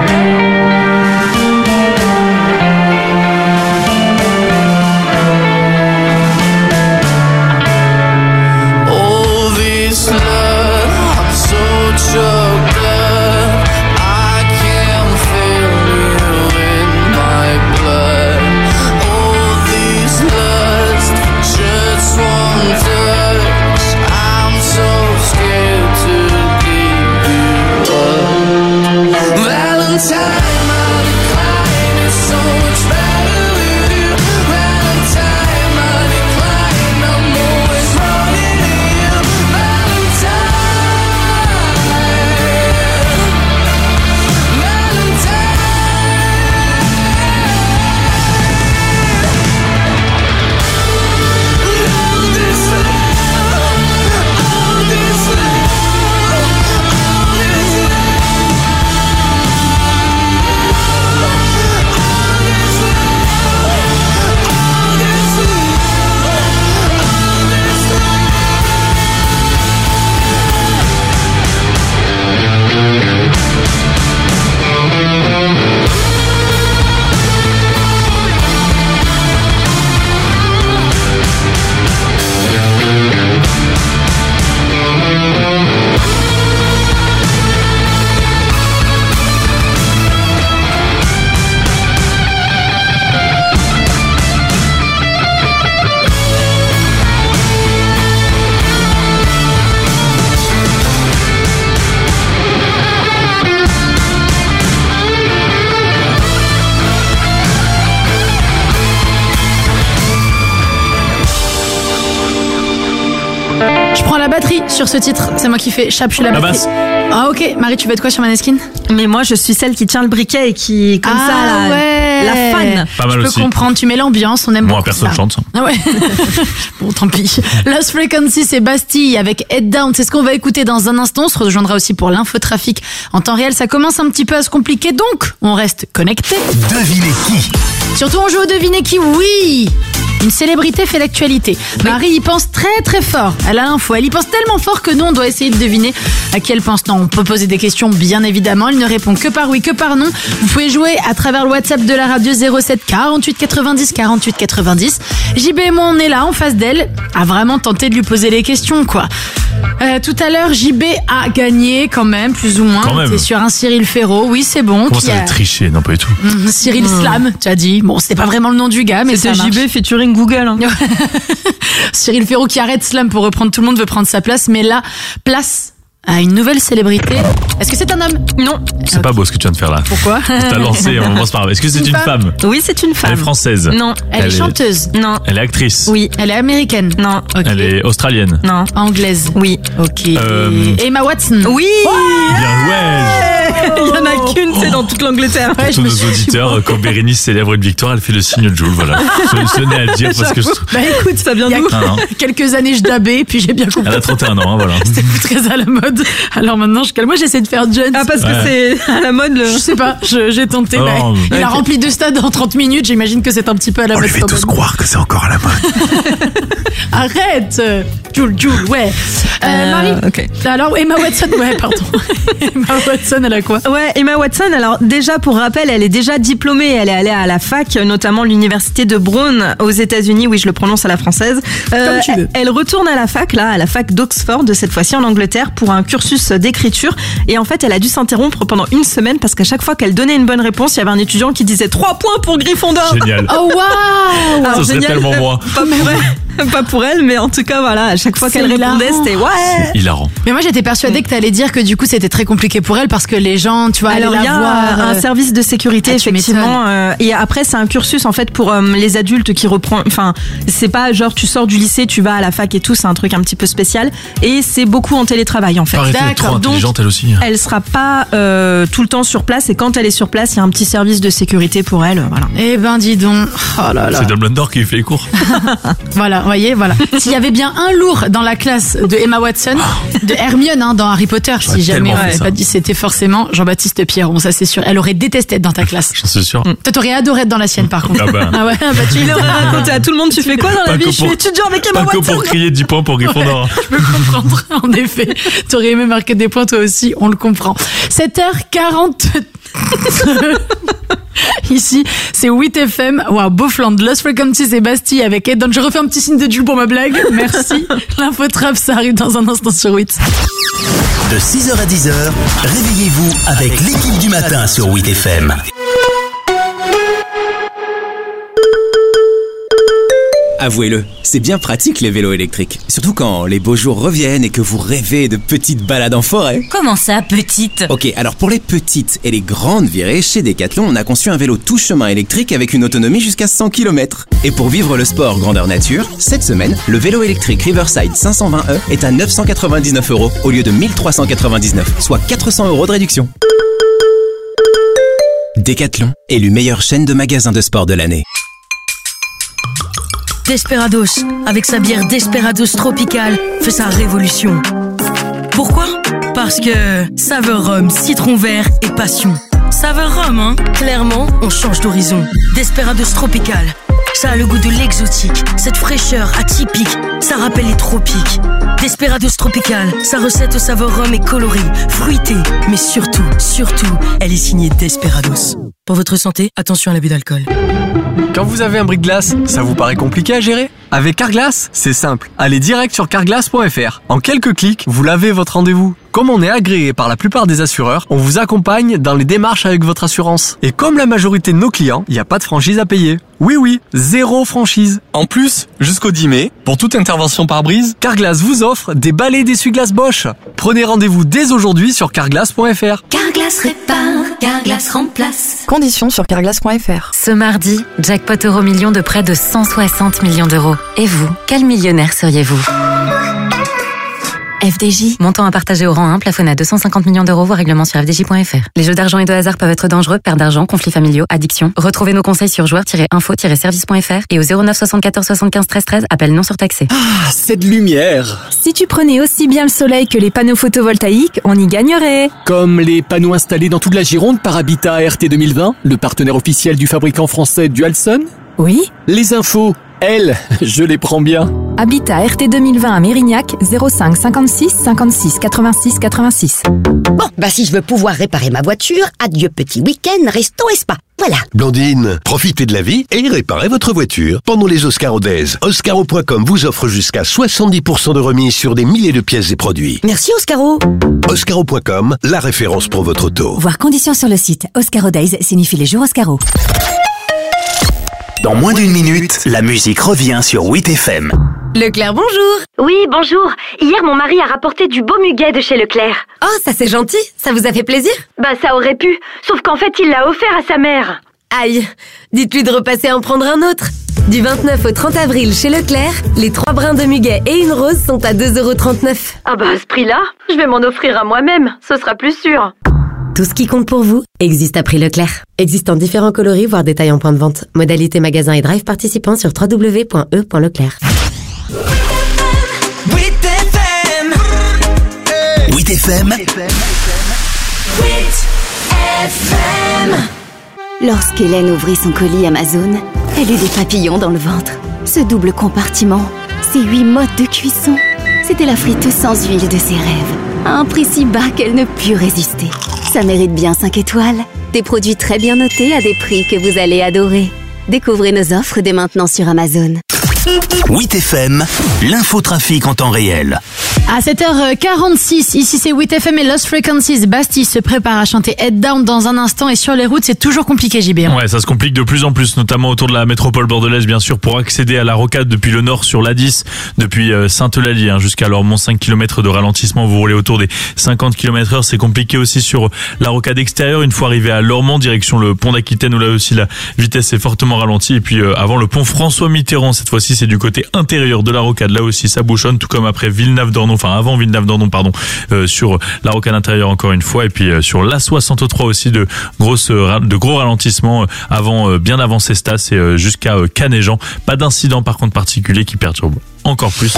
Je prends la batterie sur ce titre. C'est moi qui fais chape, je suis la La batterie. basse. Ah ok, Marie, tu veux être quoi sur Maneskin? Mais moi, je suis celle qui tient le briquet et qui, comme ah, ça, la, ouais. la fan. Pas mal je peux aussi. comprendre, tu mets l'ambiance, on aime Moi, beaucoup personne ça. chante. Ah ouais. Bon, tant pis. Lost Frequency, c'est Bastille avec Head Down. C'est ce qu'on va écouter dans un instant. On se rejoindra aussi pour l'infotrafic en temps réel. Ça commence un petit peu à se compliquer, donc on reste connecté. Devinez qui? Surtout, on joue au devinez qui, oui. Une célébrité fait l'actualité. Marie y pense très très fort. Elle a l'info. Elle y pense tellement fort que nous, on doit essayer de deviner à qui elle pense. Non, on peut poser des questions, bien évidemment. Elle ne répond que par oui, que par non. Vous pouvez jouer à travers le WhatsApp de la radio zéro sept quarante-huit quatre-vingt-dix quarante-huit quatre-vingt-dix. J B et moi, on est là, en face d'elle, à vraiment tenter de lui poser les questions, quoi. Euh, tout à l'heure, J B a gagné quand même, plus ou moins. Quand même. C'est sur un Cyril Ferraud. Oui, c'est bon. Comment qui ça a- va tricher? Non, pas du tout. Mmh, Cyril Slam, tu as dit. Bon, c'était pas vraiment le nom du gars, mais ça C'était marche. J B featuring Google. Hein. Cyril Ferraud qui arrête Slam pour reprendre, tout le monde veut prendre sa place, mais là, place à une nouvelle célébrité. Est-ce que c'est un homme? Non. C'est pas beau ce que tu viens de faire là. Pourquoi? T'as lancé, on commence par. Est-ce que c'est Une une femme femme? Oui, c'est une femme. Elle est française. Non. Elle, est chanteuse. Non. Elle est actrice. Oui. Elle est américaine. Non. Ok. Elle est australienne. Non. Anglaise. Oui. Ok. Euh, Emma Watson. Oui. Bien, ouais. Il y en a qu'une, c'est dans toute l'Angleterre. Ouais, je Tous me nos suis- auditeurs, quand Bérénice célèbre une victoire, elle fait le signe de Joule. Voilà. Je je tenais à le dire parce que je trouve- Bah écoute, Ça vient il y a d'où Ah, non. quelques années, je dabais, puis j'ai bien compris. Elle a trente et un ans, hein, voilà. C'était plus très à la mode. Alors maintenant, je calme. Moi, j'essaie de faire Jones. Ah, parce que Ouais. c'est à la mode le. Je sais pas, je- j'ai tenté. Oh, mais mais- il a rempli deux stades en trente minutes. J'imagine que c'est un petit peu à la On mode. lui fait quand tous même. croire que c'est encore à la mode. Arrête euh, Jules, Jules, ouais. Euh, Euh, Marie. ok. Alors, Emma Watson, ouais, pardon. Emma Watson, elle a quoi? Ouais, Emma Watson, alors déjà pour rappel, elle est déjà diplômée, elle est allée à la fac, notamment l'université de Brown aux États-Unis, oui je le prononce à la française. Euh, Comme tu veux. Elle, elle retourne à la fac, là, à la fac d'Oxford, cette fois-ci en Angleterre, pour un cursus d'écriture. Et en fait, elle a dû s'interrompre pendant une semaine parce qu'à chaque fois qu'elle donnait une bonne réponse, il y avait un étudiant qui disait trois points pour Gryffondor. Génial. Oh, waouh! Alors, Ça serait génial, tellement euh, moi. Pas pour elle, pas pour elle, mais en tout cas, voilà, à chaque fois C'est qu'elle répondait, hilarant. c'était ouais. Hilarant. Mais moi, j'étais persuadée que t'allais dire que du coup, c'était très compliqué pour elle parce que les gens, tu vois, Alors allaient il y la a voir. un euh, service de sécurité ah, tu effectivement euh, et après c'est un cursus en fait pour euh, les adultes qui reprend enfin c'est pas genre tu sors du lycée tu vas à la fac et tout, c'est un truc un petit peu spécial et c'est beaucoup en télétravail en fait. Arrêtez d'être trop Donc, intelligente elle aussi. elle sera pas euh, tout le temps sur place et quand elle est sur place il y a un petit service de sécurité pour elle, voilà. Eh ben, dis donc. Oh là là. C'est Dumbledore qui fait les cours. Voilà, vous voyez, voilà. S'il y avait bien un lourd dans la classe de Emma Watson, de Hermione hein, dans Harry Potter, si J'aurais jamais tellement on fait n'avait ça. pas dit, c'était forcément Jean-Baptiste Pierron, ça c'est sûr. Elle aurait détesté être dans ta classe. J'en suis sûr. Toi, t'aurais adoré être dans la sienne, par contre. Ah bah. Ah ouais, bah tu Il aurait raconté à tout le monde tu fais quoi dans la Pas vie, que je suis pour- étudiant avec Emma Pas que Watson. pour crier dix points pour Gryffondor. Je peux comprendre, en effet. T'aurais aimé marquer des points, toi aussi, on le comprend. sept heures quarante. Ici, c'est huit F M. Waouh, Beaufland, Lost Frequency, c'est Bastille avec Ed. Donc, je refais un petit signe de Jules pour ma blague. Merci. L'info trap, ça arrive dans un instant sur huit. De six heures à dix heures, réveillez-vous avec l'équipe du matin sur huit F M. Avouez-le, c'est bien pratique les vélos électriques. Surtout quand les beaux jours reviennent et que vous rêvez de petites balades en forêt. Comment ça, petite? Ok, alors pour les petites et les grandes virées, chez Decathlon, on a conçu un vélo tout chemin électrique avec une autonomie jusqu'à cent kilomètres. Et pour vivre le sport grandeur nature, cette semaine, le vélo électrique Riverside cinq cent vingt E est à neuf cent quatre-vingt-dix-neuf euros au lieu de mille trois cent quatre-vingt-dix-neuf, soit quatre cents euros de réduction. Decathlon, élu meilleure chaîne de magasins de sport de l'année. Desperados, avec sa bière Desperados Tropical, fait sa révolution. Pourquoi? Parce que saveur rhum, citron vert et passion. Saveur rhum, hein? Clairement, on change d'horizon. Desperados Tropical, ça a le goût de l'exotique, cette fraîcheur atypique, ça rappelle les tropiques. Desperados Tropical, sa recette au saveur rhum est colorée, fruitée, mais surtout, surtout, elle est signée Desperados. Pour votre santé, attention à l'abus d'alcool. Quand vous avez un bris-de-glace, ça vous paraît compliqué à gérer? Avec Carglass, c'est simple. Allez direct sur carglass point f r. En quelques clics, vous lavez votre rendez-vous. Comme on est agréé par la plupart des assureurs, on vous accompagne dans les démarches avec votre assurance. Et comme la majorité de nos clients, il n'y a pas de franchise à payer. Oui oui, zéro franchise. En plus, jusqu'au dix mai, pour toute intervention par brise, Carglass vous offre des balais d'essuie-glace Bosch. Prenez rendez-vous dès aujourd'hui sur carglass point f r. Carglass répare, Carglass remplace. Conditions sur carglass point f r. Ce mardi, jackpot euro million de près de cent soixante millions d'euros. Et vous, quel millionnaire seriez-vous? F D J. Montant à partager au rang un, plafonné à deux cent cinquante millions d'euros, voire règlement sur f d j point f r. Les jeux d'argent et de hasard peuvent être dangereux, perte d'argent, conflits familiaux, addiction. Retrouvez nos conseils sur joueurs tiret info tiret service point f r et au zéro neuf soixante-quatorze soixante-quinze treize treize, appel non surtaxé. Ah, cette lumière! Si tu prenais aussi bien le soleil que les panneaux photovoltaïques, on y gagnerait. Comme les panneaux installés dans toute la Gironde par Habitat R T deux mille vingt, le partenaire officiel du fabricant français Dualson. Oui. Les infos, elles, je les prends bien. Habitat R T deux mille vingt à Mérignac, zéro cinq cinquante-six cinquante-six quatre-vingt-six quatre-vingt-six. Bon, bah si je veux pouvoir réparer ma voiture, adieu petit week-end, resto et spa. Voilà. Blandine, profitez de la vie et réparez votre voiture pendant les Oscaro Days. Oscaro point com vous offre jusqu'à soixante-dix pour cent de remise sur des milliers de pièces et produits. Merci Oscaro. Oscaro point com, la référence pour votre auto. Voir conditions sur le site. Oscaro Days signifie les jours Oscaro. Dans moins d'une minute, la musique revient sur huit F M. Leclerc, bonjour. Oui, bonjour. Hier, mon mari a rapporté du beau muguet de chez Leclerc. Oh, ça c'est gentil. Ça vous a fait plaisir? Bah, ça aurait pu. Sauf qu'en fait, il l'a offert à sa mère. Aïe. Dites-lui de repasser en prendre un autre. Du vingt-neuf au trente avril chez Leclerc, les trois brins de muguet et une rose sont à deux euros trente-neuf. Ah bah, à ce prix-là, je vais m'en offrir à moi-même. Ce sera plus sûr. Tout ce qui compte pour vous existe à prix Leclerc. Existant différents coloris, voire détails en point de vente. Modalité magasin et drive participant sur w w w point e point leclerc. huit F M. Lorsqu'Hélène ouvrit son colis Amazon, elle eut des papillons dans le ventre. Ce double compartiment, ces huit modes de cuisson, c'était la friteuse sans huile de ses rêves. À un prix si bas qu'elle ne put résister. Ça mérite bien cinq étoiles. Des produits très bien notés à des prix que vous allez adorer. Découvrez nos offres dès maintenant sur Amazon. huit F M, l'infotrafic en temps réel. À sept heures quarante-six, ici c'est huit F M et Lost Frequencies. Bastille se prépare à chanter Head Down dans un instant et sur les routes c'est toujours compliqué, J B. Ouais, ça se complique de plus en plus, notamment autour de la métropole bordelaise bien sûr, pour accéder à la rocade depuis le nord sur l'A dix, depuis Sainte-Eulalie hein, jusqu'à Lormont, cinq kilomètres de ralentissement, vous roulez autour des cinquante kilomètres heure. C'est compliqué aussi sur la rocade extérieure, une fois arrivé à Lormont, direction le pont d'Aquitaine où là aussi la vitesse est fortement ralentie. Et puis euh, avant le pont François Mitterrand, cette fois-ci c'est du côté intérieur de la rocade, là aussi ça bouchonne, tout comme après Villeneuve-d'Ornon, enfin avant Villeneuve-d'Ornon pardon, euh, sur la rocade intérieure encore une fois, et puis euh, sur l'A soixante-trois aussi de grosses de gros ralentissements euh, avant euh, bien avant Cestas et euh, jusqu'à euh, Canéjan. Pas d'incident par contre particulier qui perturbe encore plus.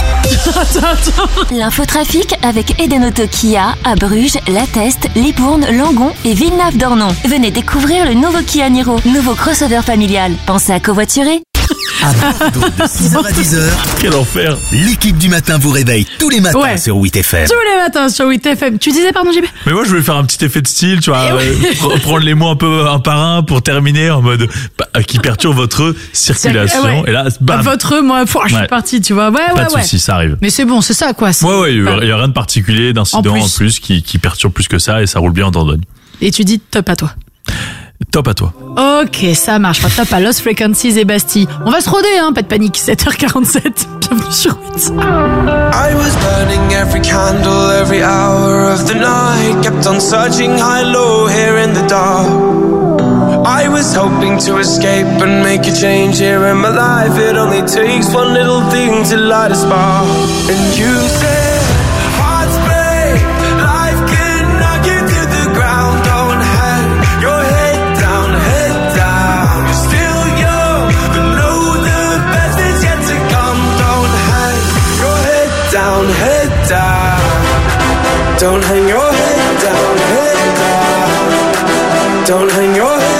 L'infotrafic avec Eden Auto Kia à Bruges, La Teste, Libourne, Langon et Villeneuve-d'Ornon. Venez découvrir le nouveau Kia Niro, nouveau crossover familial. Pensez à covoiturer? À Bordeaux, de six heures à dix heures. Quel enfer! L'équipe du matin vous réveille tous les matins ouais. sur huit F M. Tous les matins sur huit F M. Tu disais pardon, J B? Mais moi je voulais faire un petit effet de style, tu vois, euh, prendre les mots un peu un par un pour terminer en mode bah, qui perturbe votre circulation. Ouais. Et là, bam. Votre, moi, pff, je suis Ouais. parti, tu vois. Ouais, Pas ouais, de ouais. soucis, ça arrive. Mais c'est bon, c'est ça, quoi. C'est- Ouais, ouais, il Bah, y a rien de particulier, d'incident En en plus. plus, qui, qui perturbe plus que ça et ça roule bien en Dordogne. Et tu dis top à toi. top à toi. Ok, ça marche. Top à Lost Frequencies et Bastille. On va se roder, hein, pas de panique. sept heures quarante-sept. Bienvenue sur huit. I was burning every candle, every hour of the night. Kept on searching high, low, here in the dark. I was hoping to escape and make a change here in my life. It only takes one little thing to light a spark. And you said, hearts break, life can knock you to the ground. Don't hang your head down, head down. You're still young, but know the best is yet to come. Don't hang your head down, head down. Don't hang your head down, head down. Don't hang your head.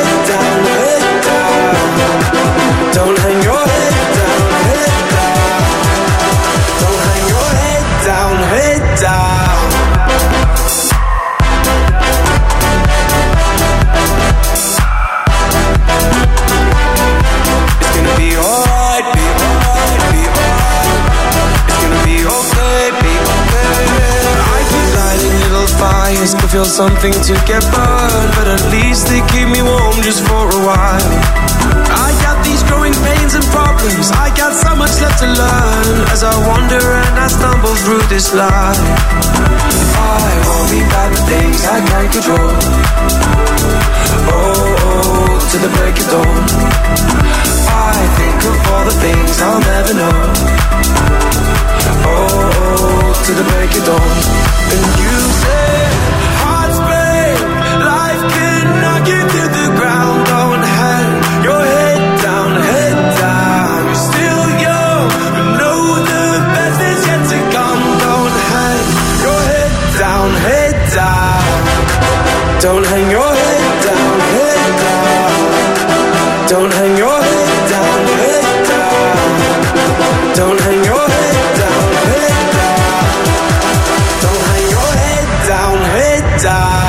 Don't hang your head down, head down. Don't hang your head down, head down. It's gonna be alright, be alright, be alright. It's gonna be okay, be okay. I keep lighting little fires to feel something to get burned, but at least they keep me warm just for a while. I got these growing pains and problems. I got so much left to learn as I wander and I stumble through this life. I worry about the things I can't control. Oh, oh, to the break of dawn. I think of all the things I'll never know. Oh, oh, to the break of dawn. And you say, hearts break, life can knock you to the ground. Don't hang your head down, head down. You're still young, but know the best is yet to come. Don't hang your head down, head down. Don't hang your head down, head down. Don't hang your head down, head down. Don't hang your head down, head down. Don't hang your head down, head down.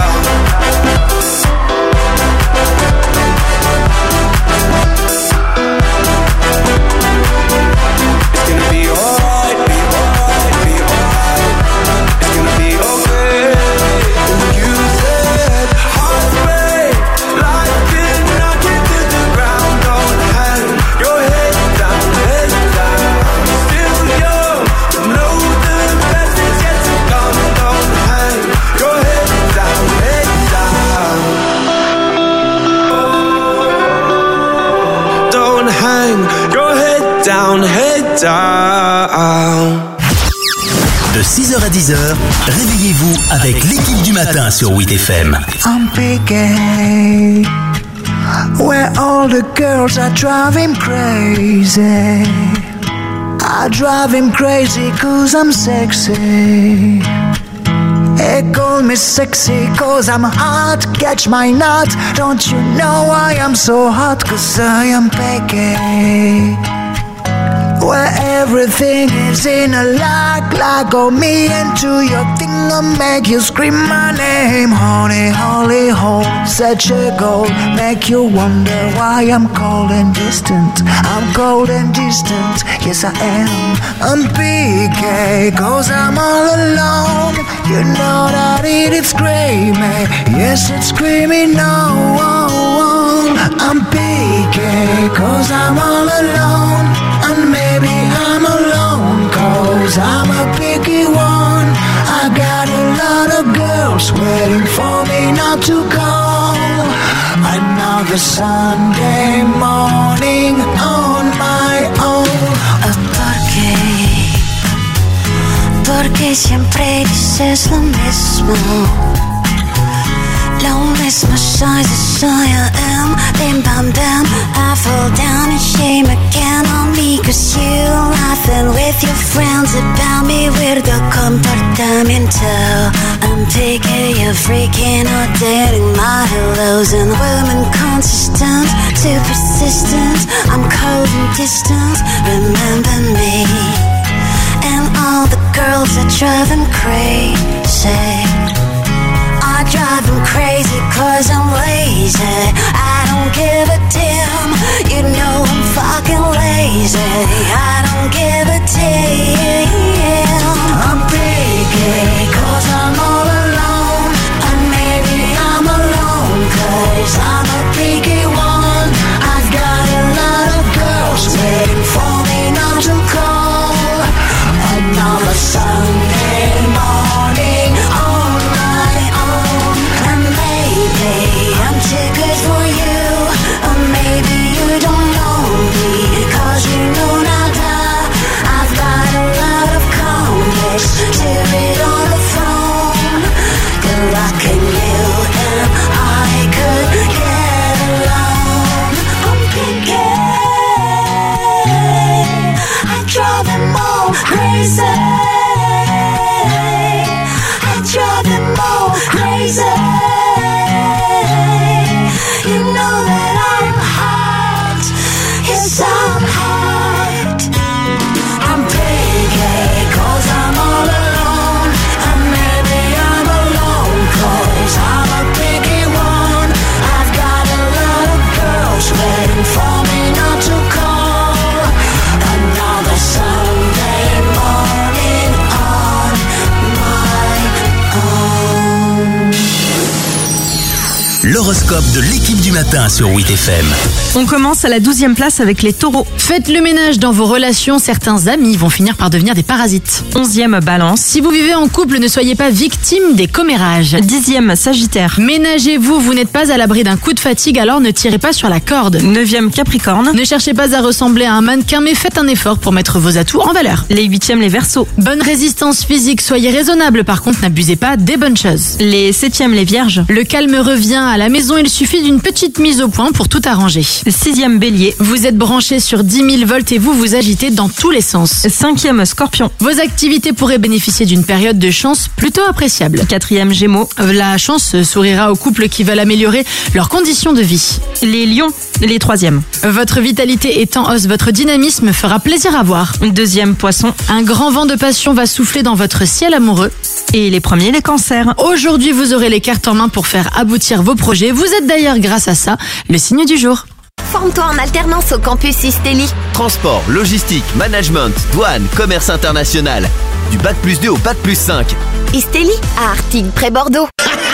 Down, head down. De six heures à dix heures, réveillez-vous avec l'équipe du matin sur huit F M. I'm picky, where all the girls are driving crazy. I drive him crazy cause I'm sexy. They call me sexy cause I'm hot, catch my nut. Don't you know why I'm so hot? Cause I am picky, where everything is in a lock, lock on me into your thing and make you scream my name. Honey, holy hole, such a goal, make you wonder why I'm cold and distant. I'm cold and distant, yes I am. I'm P K, cause I'm all alone. You know that it is screaming, yes it's screaming no. I'm P K, cause I'm all alone. And maybe I'm alone, cause I'm a picky one. I got a lot of girls waiting for me not to call. Another Sunday morning on my own. ¿Por qué? Porque siempre dices lo mismo. Lo mismo soy, soy I am. Bim bam bam, I fall down in shame again on me. Cause you laughing with your friends about me. Weirdo comportamiento. I'm picky, you're freaking out, dating my hellos. And women consistent, too persistent. I'm cold and distant, remember me. And all the girls are driving crazy. I drive them crazy cause I'm lazy. I don't give a damn. You know I'm fucking lazy. I don't give a damn. I'm picky cause I'm all alone. And maybe I'm alone cause I'm a picky know that I'm hot. Yes, I'm hot. I'm picky 'cause I'm all alone. And maybe I'm alone 'cause I'm a picky one. I've got a lot of girls waiting for me not to call. Another Sunday morning on my own. L'horoscope de l'équipe du matin sur huit F M. On commence à la douzième place avec les taureaux. Faites le ménage dans vos relations, certains amis vont finir par devenir des parasites. onzième balance. Si vous vivez en couple, ne soyez pas victime des commérages. dixième sagittaire. Ménagez-vous, vous n'êtes pas à l'abri d'un coup de fatigue, alors ne tirez pas sur la corde. neuvième capricorne. Ne cherchez pas à ressembler à un mannequin, mais faites un effort pour mettre vos atouts en valeur. Les huitièmes les verseaux. Bonne résistance physique, soyez raisonnable, par contre n'abusez pas des bonnes choses. Les septièmes les vierges. Le calme revient à la maison, il suffit d'une petite mise au point pour tout arranger. sixième bélier. Vous êtes branché sur dix mille volts et vous vous agitez dans tous les sens. cinquième scorpion. Vos activités pourraient bénéficier d'une période de chance plutôt appréciable. quatrième gémeaux. La chance sourira aux couples qui veulent améliorer leurs conditions de vie. Les lions. Les troisièmes. Votre vitalité est en hausse, votre dynamisme fera plaisir à voir. Deuxième poisson. Un grand vent de passion va souffler dans votre ciel amoureux. Et les premiers les cancers. Aujourd'hui, vous aurez les cartes en main pour faire aboutir vos projets. Vous êtes d'ailleurs, grâce à ça, le signe du jour. Forme-toi en alternance au campus Istelli. Transport, logistique, management, douane, commerce international. Du bac plus deux au bac plus cinq. Istelli à Artigues, près Bordeaux.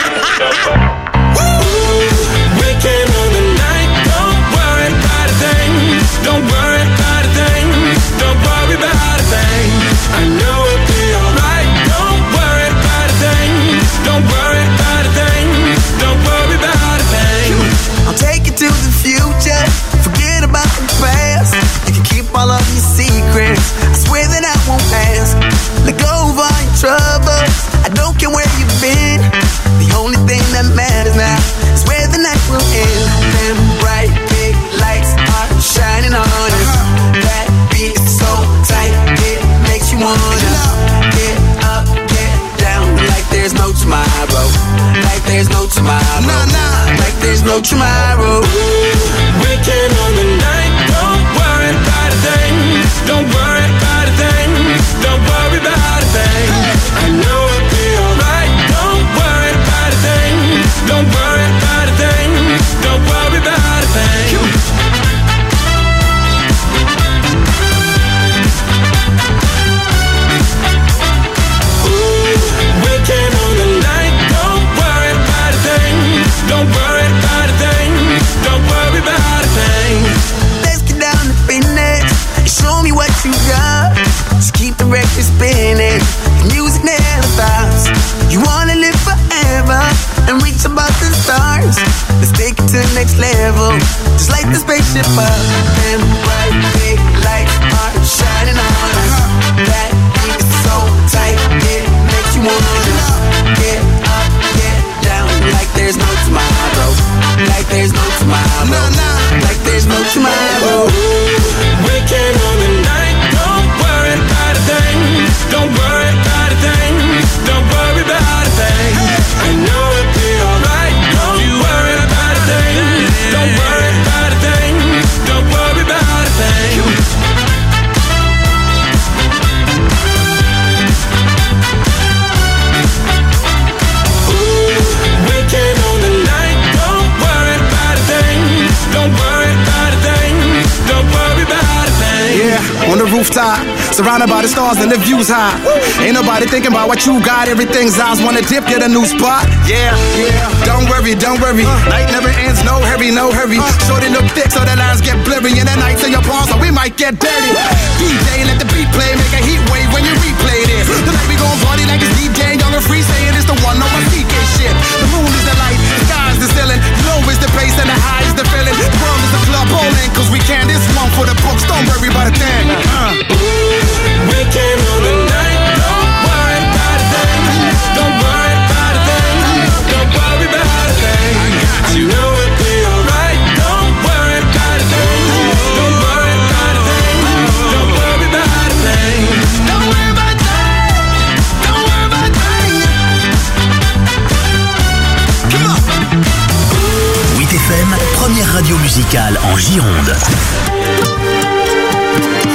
Don't worry about a thing. Don't worry about a thing. I know it'll be alright. Don't worry about a thing. Don't worry about a thing. Don't worry about a thing. I'll take you to the future. Forget about the past. You can keep all of your secrets. I swear that I won't ask. Let go of all your troubles. I don't care where you've been. The only thing that matters now is where the night will end. Them bright big lights are shining on us. That beat is so tight, it makes you wanna get up, get down, like there's no tomorrow, like there's no tomorrow, nah, nah. Like there's no tomorrow. Weekend on the night. Don't worry about a thing. Don't worry about a thing. Don't worry about a thing. I know it'll be alright. Don't worry about a thing. Don't worry about a thing. Don't worry about a thing. Don't worry about a thing. Don't worry about a thing. Let's get down to business. Show me what you got. Just keep the record spinning. The music never stops. You wanna live forever and reach above the stars. Let's take it to the next level. Just like the spaceship up. Them bright big lights are shining on us. That beat is so tight, it makes you wanna get up, get down, like there's no tomorrow. Like there's no tomorrow. No, no. Like there's no tomorrow. Weekend on the night. Don't worry about a thing. Don't worry about a thing. Don't worry about a thing. I know it'll be alright. Don't you worry about a thing. Don't worry about a thing. Don't worry about a thing. Weekend on the night. Don't worry about a thing. Don't worry about a thing. Don't worry about a thing. Yeah, on the rooftop, surrounded by the stars and the views high. Ain't nobody thinking about what you got. Everything's eyes wanna dip, get a new spot. Yeah, yeah. Don't worry, don't worry. Night never ends, no hurry, no hurry. Shorty look thick, so the lines get blurry. And the nights in your palms, so we might get dirty. D J, let the beat play, make a heat wave when you replay this. Tonight we gon' party like it's D J, young and free, saying it's the one on my C K shit. The moon is the light, the sky is the ceiling. Low is the bass and the high is the feeling. The world is a club bowling, cause we can. This one for the books, don't worry about a thing. Uh. Weekend on the night. Don't worry about a thing. Don't worry about a thing. Don't worry about a thing. I know it'll be alright. Don't worry about a thing. Don't worry about a thing. Don't worry about a thing. Don't worry about a thing. Don't worry about a thing. radio musicale en Gironde.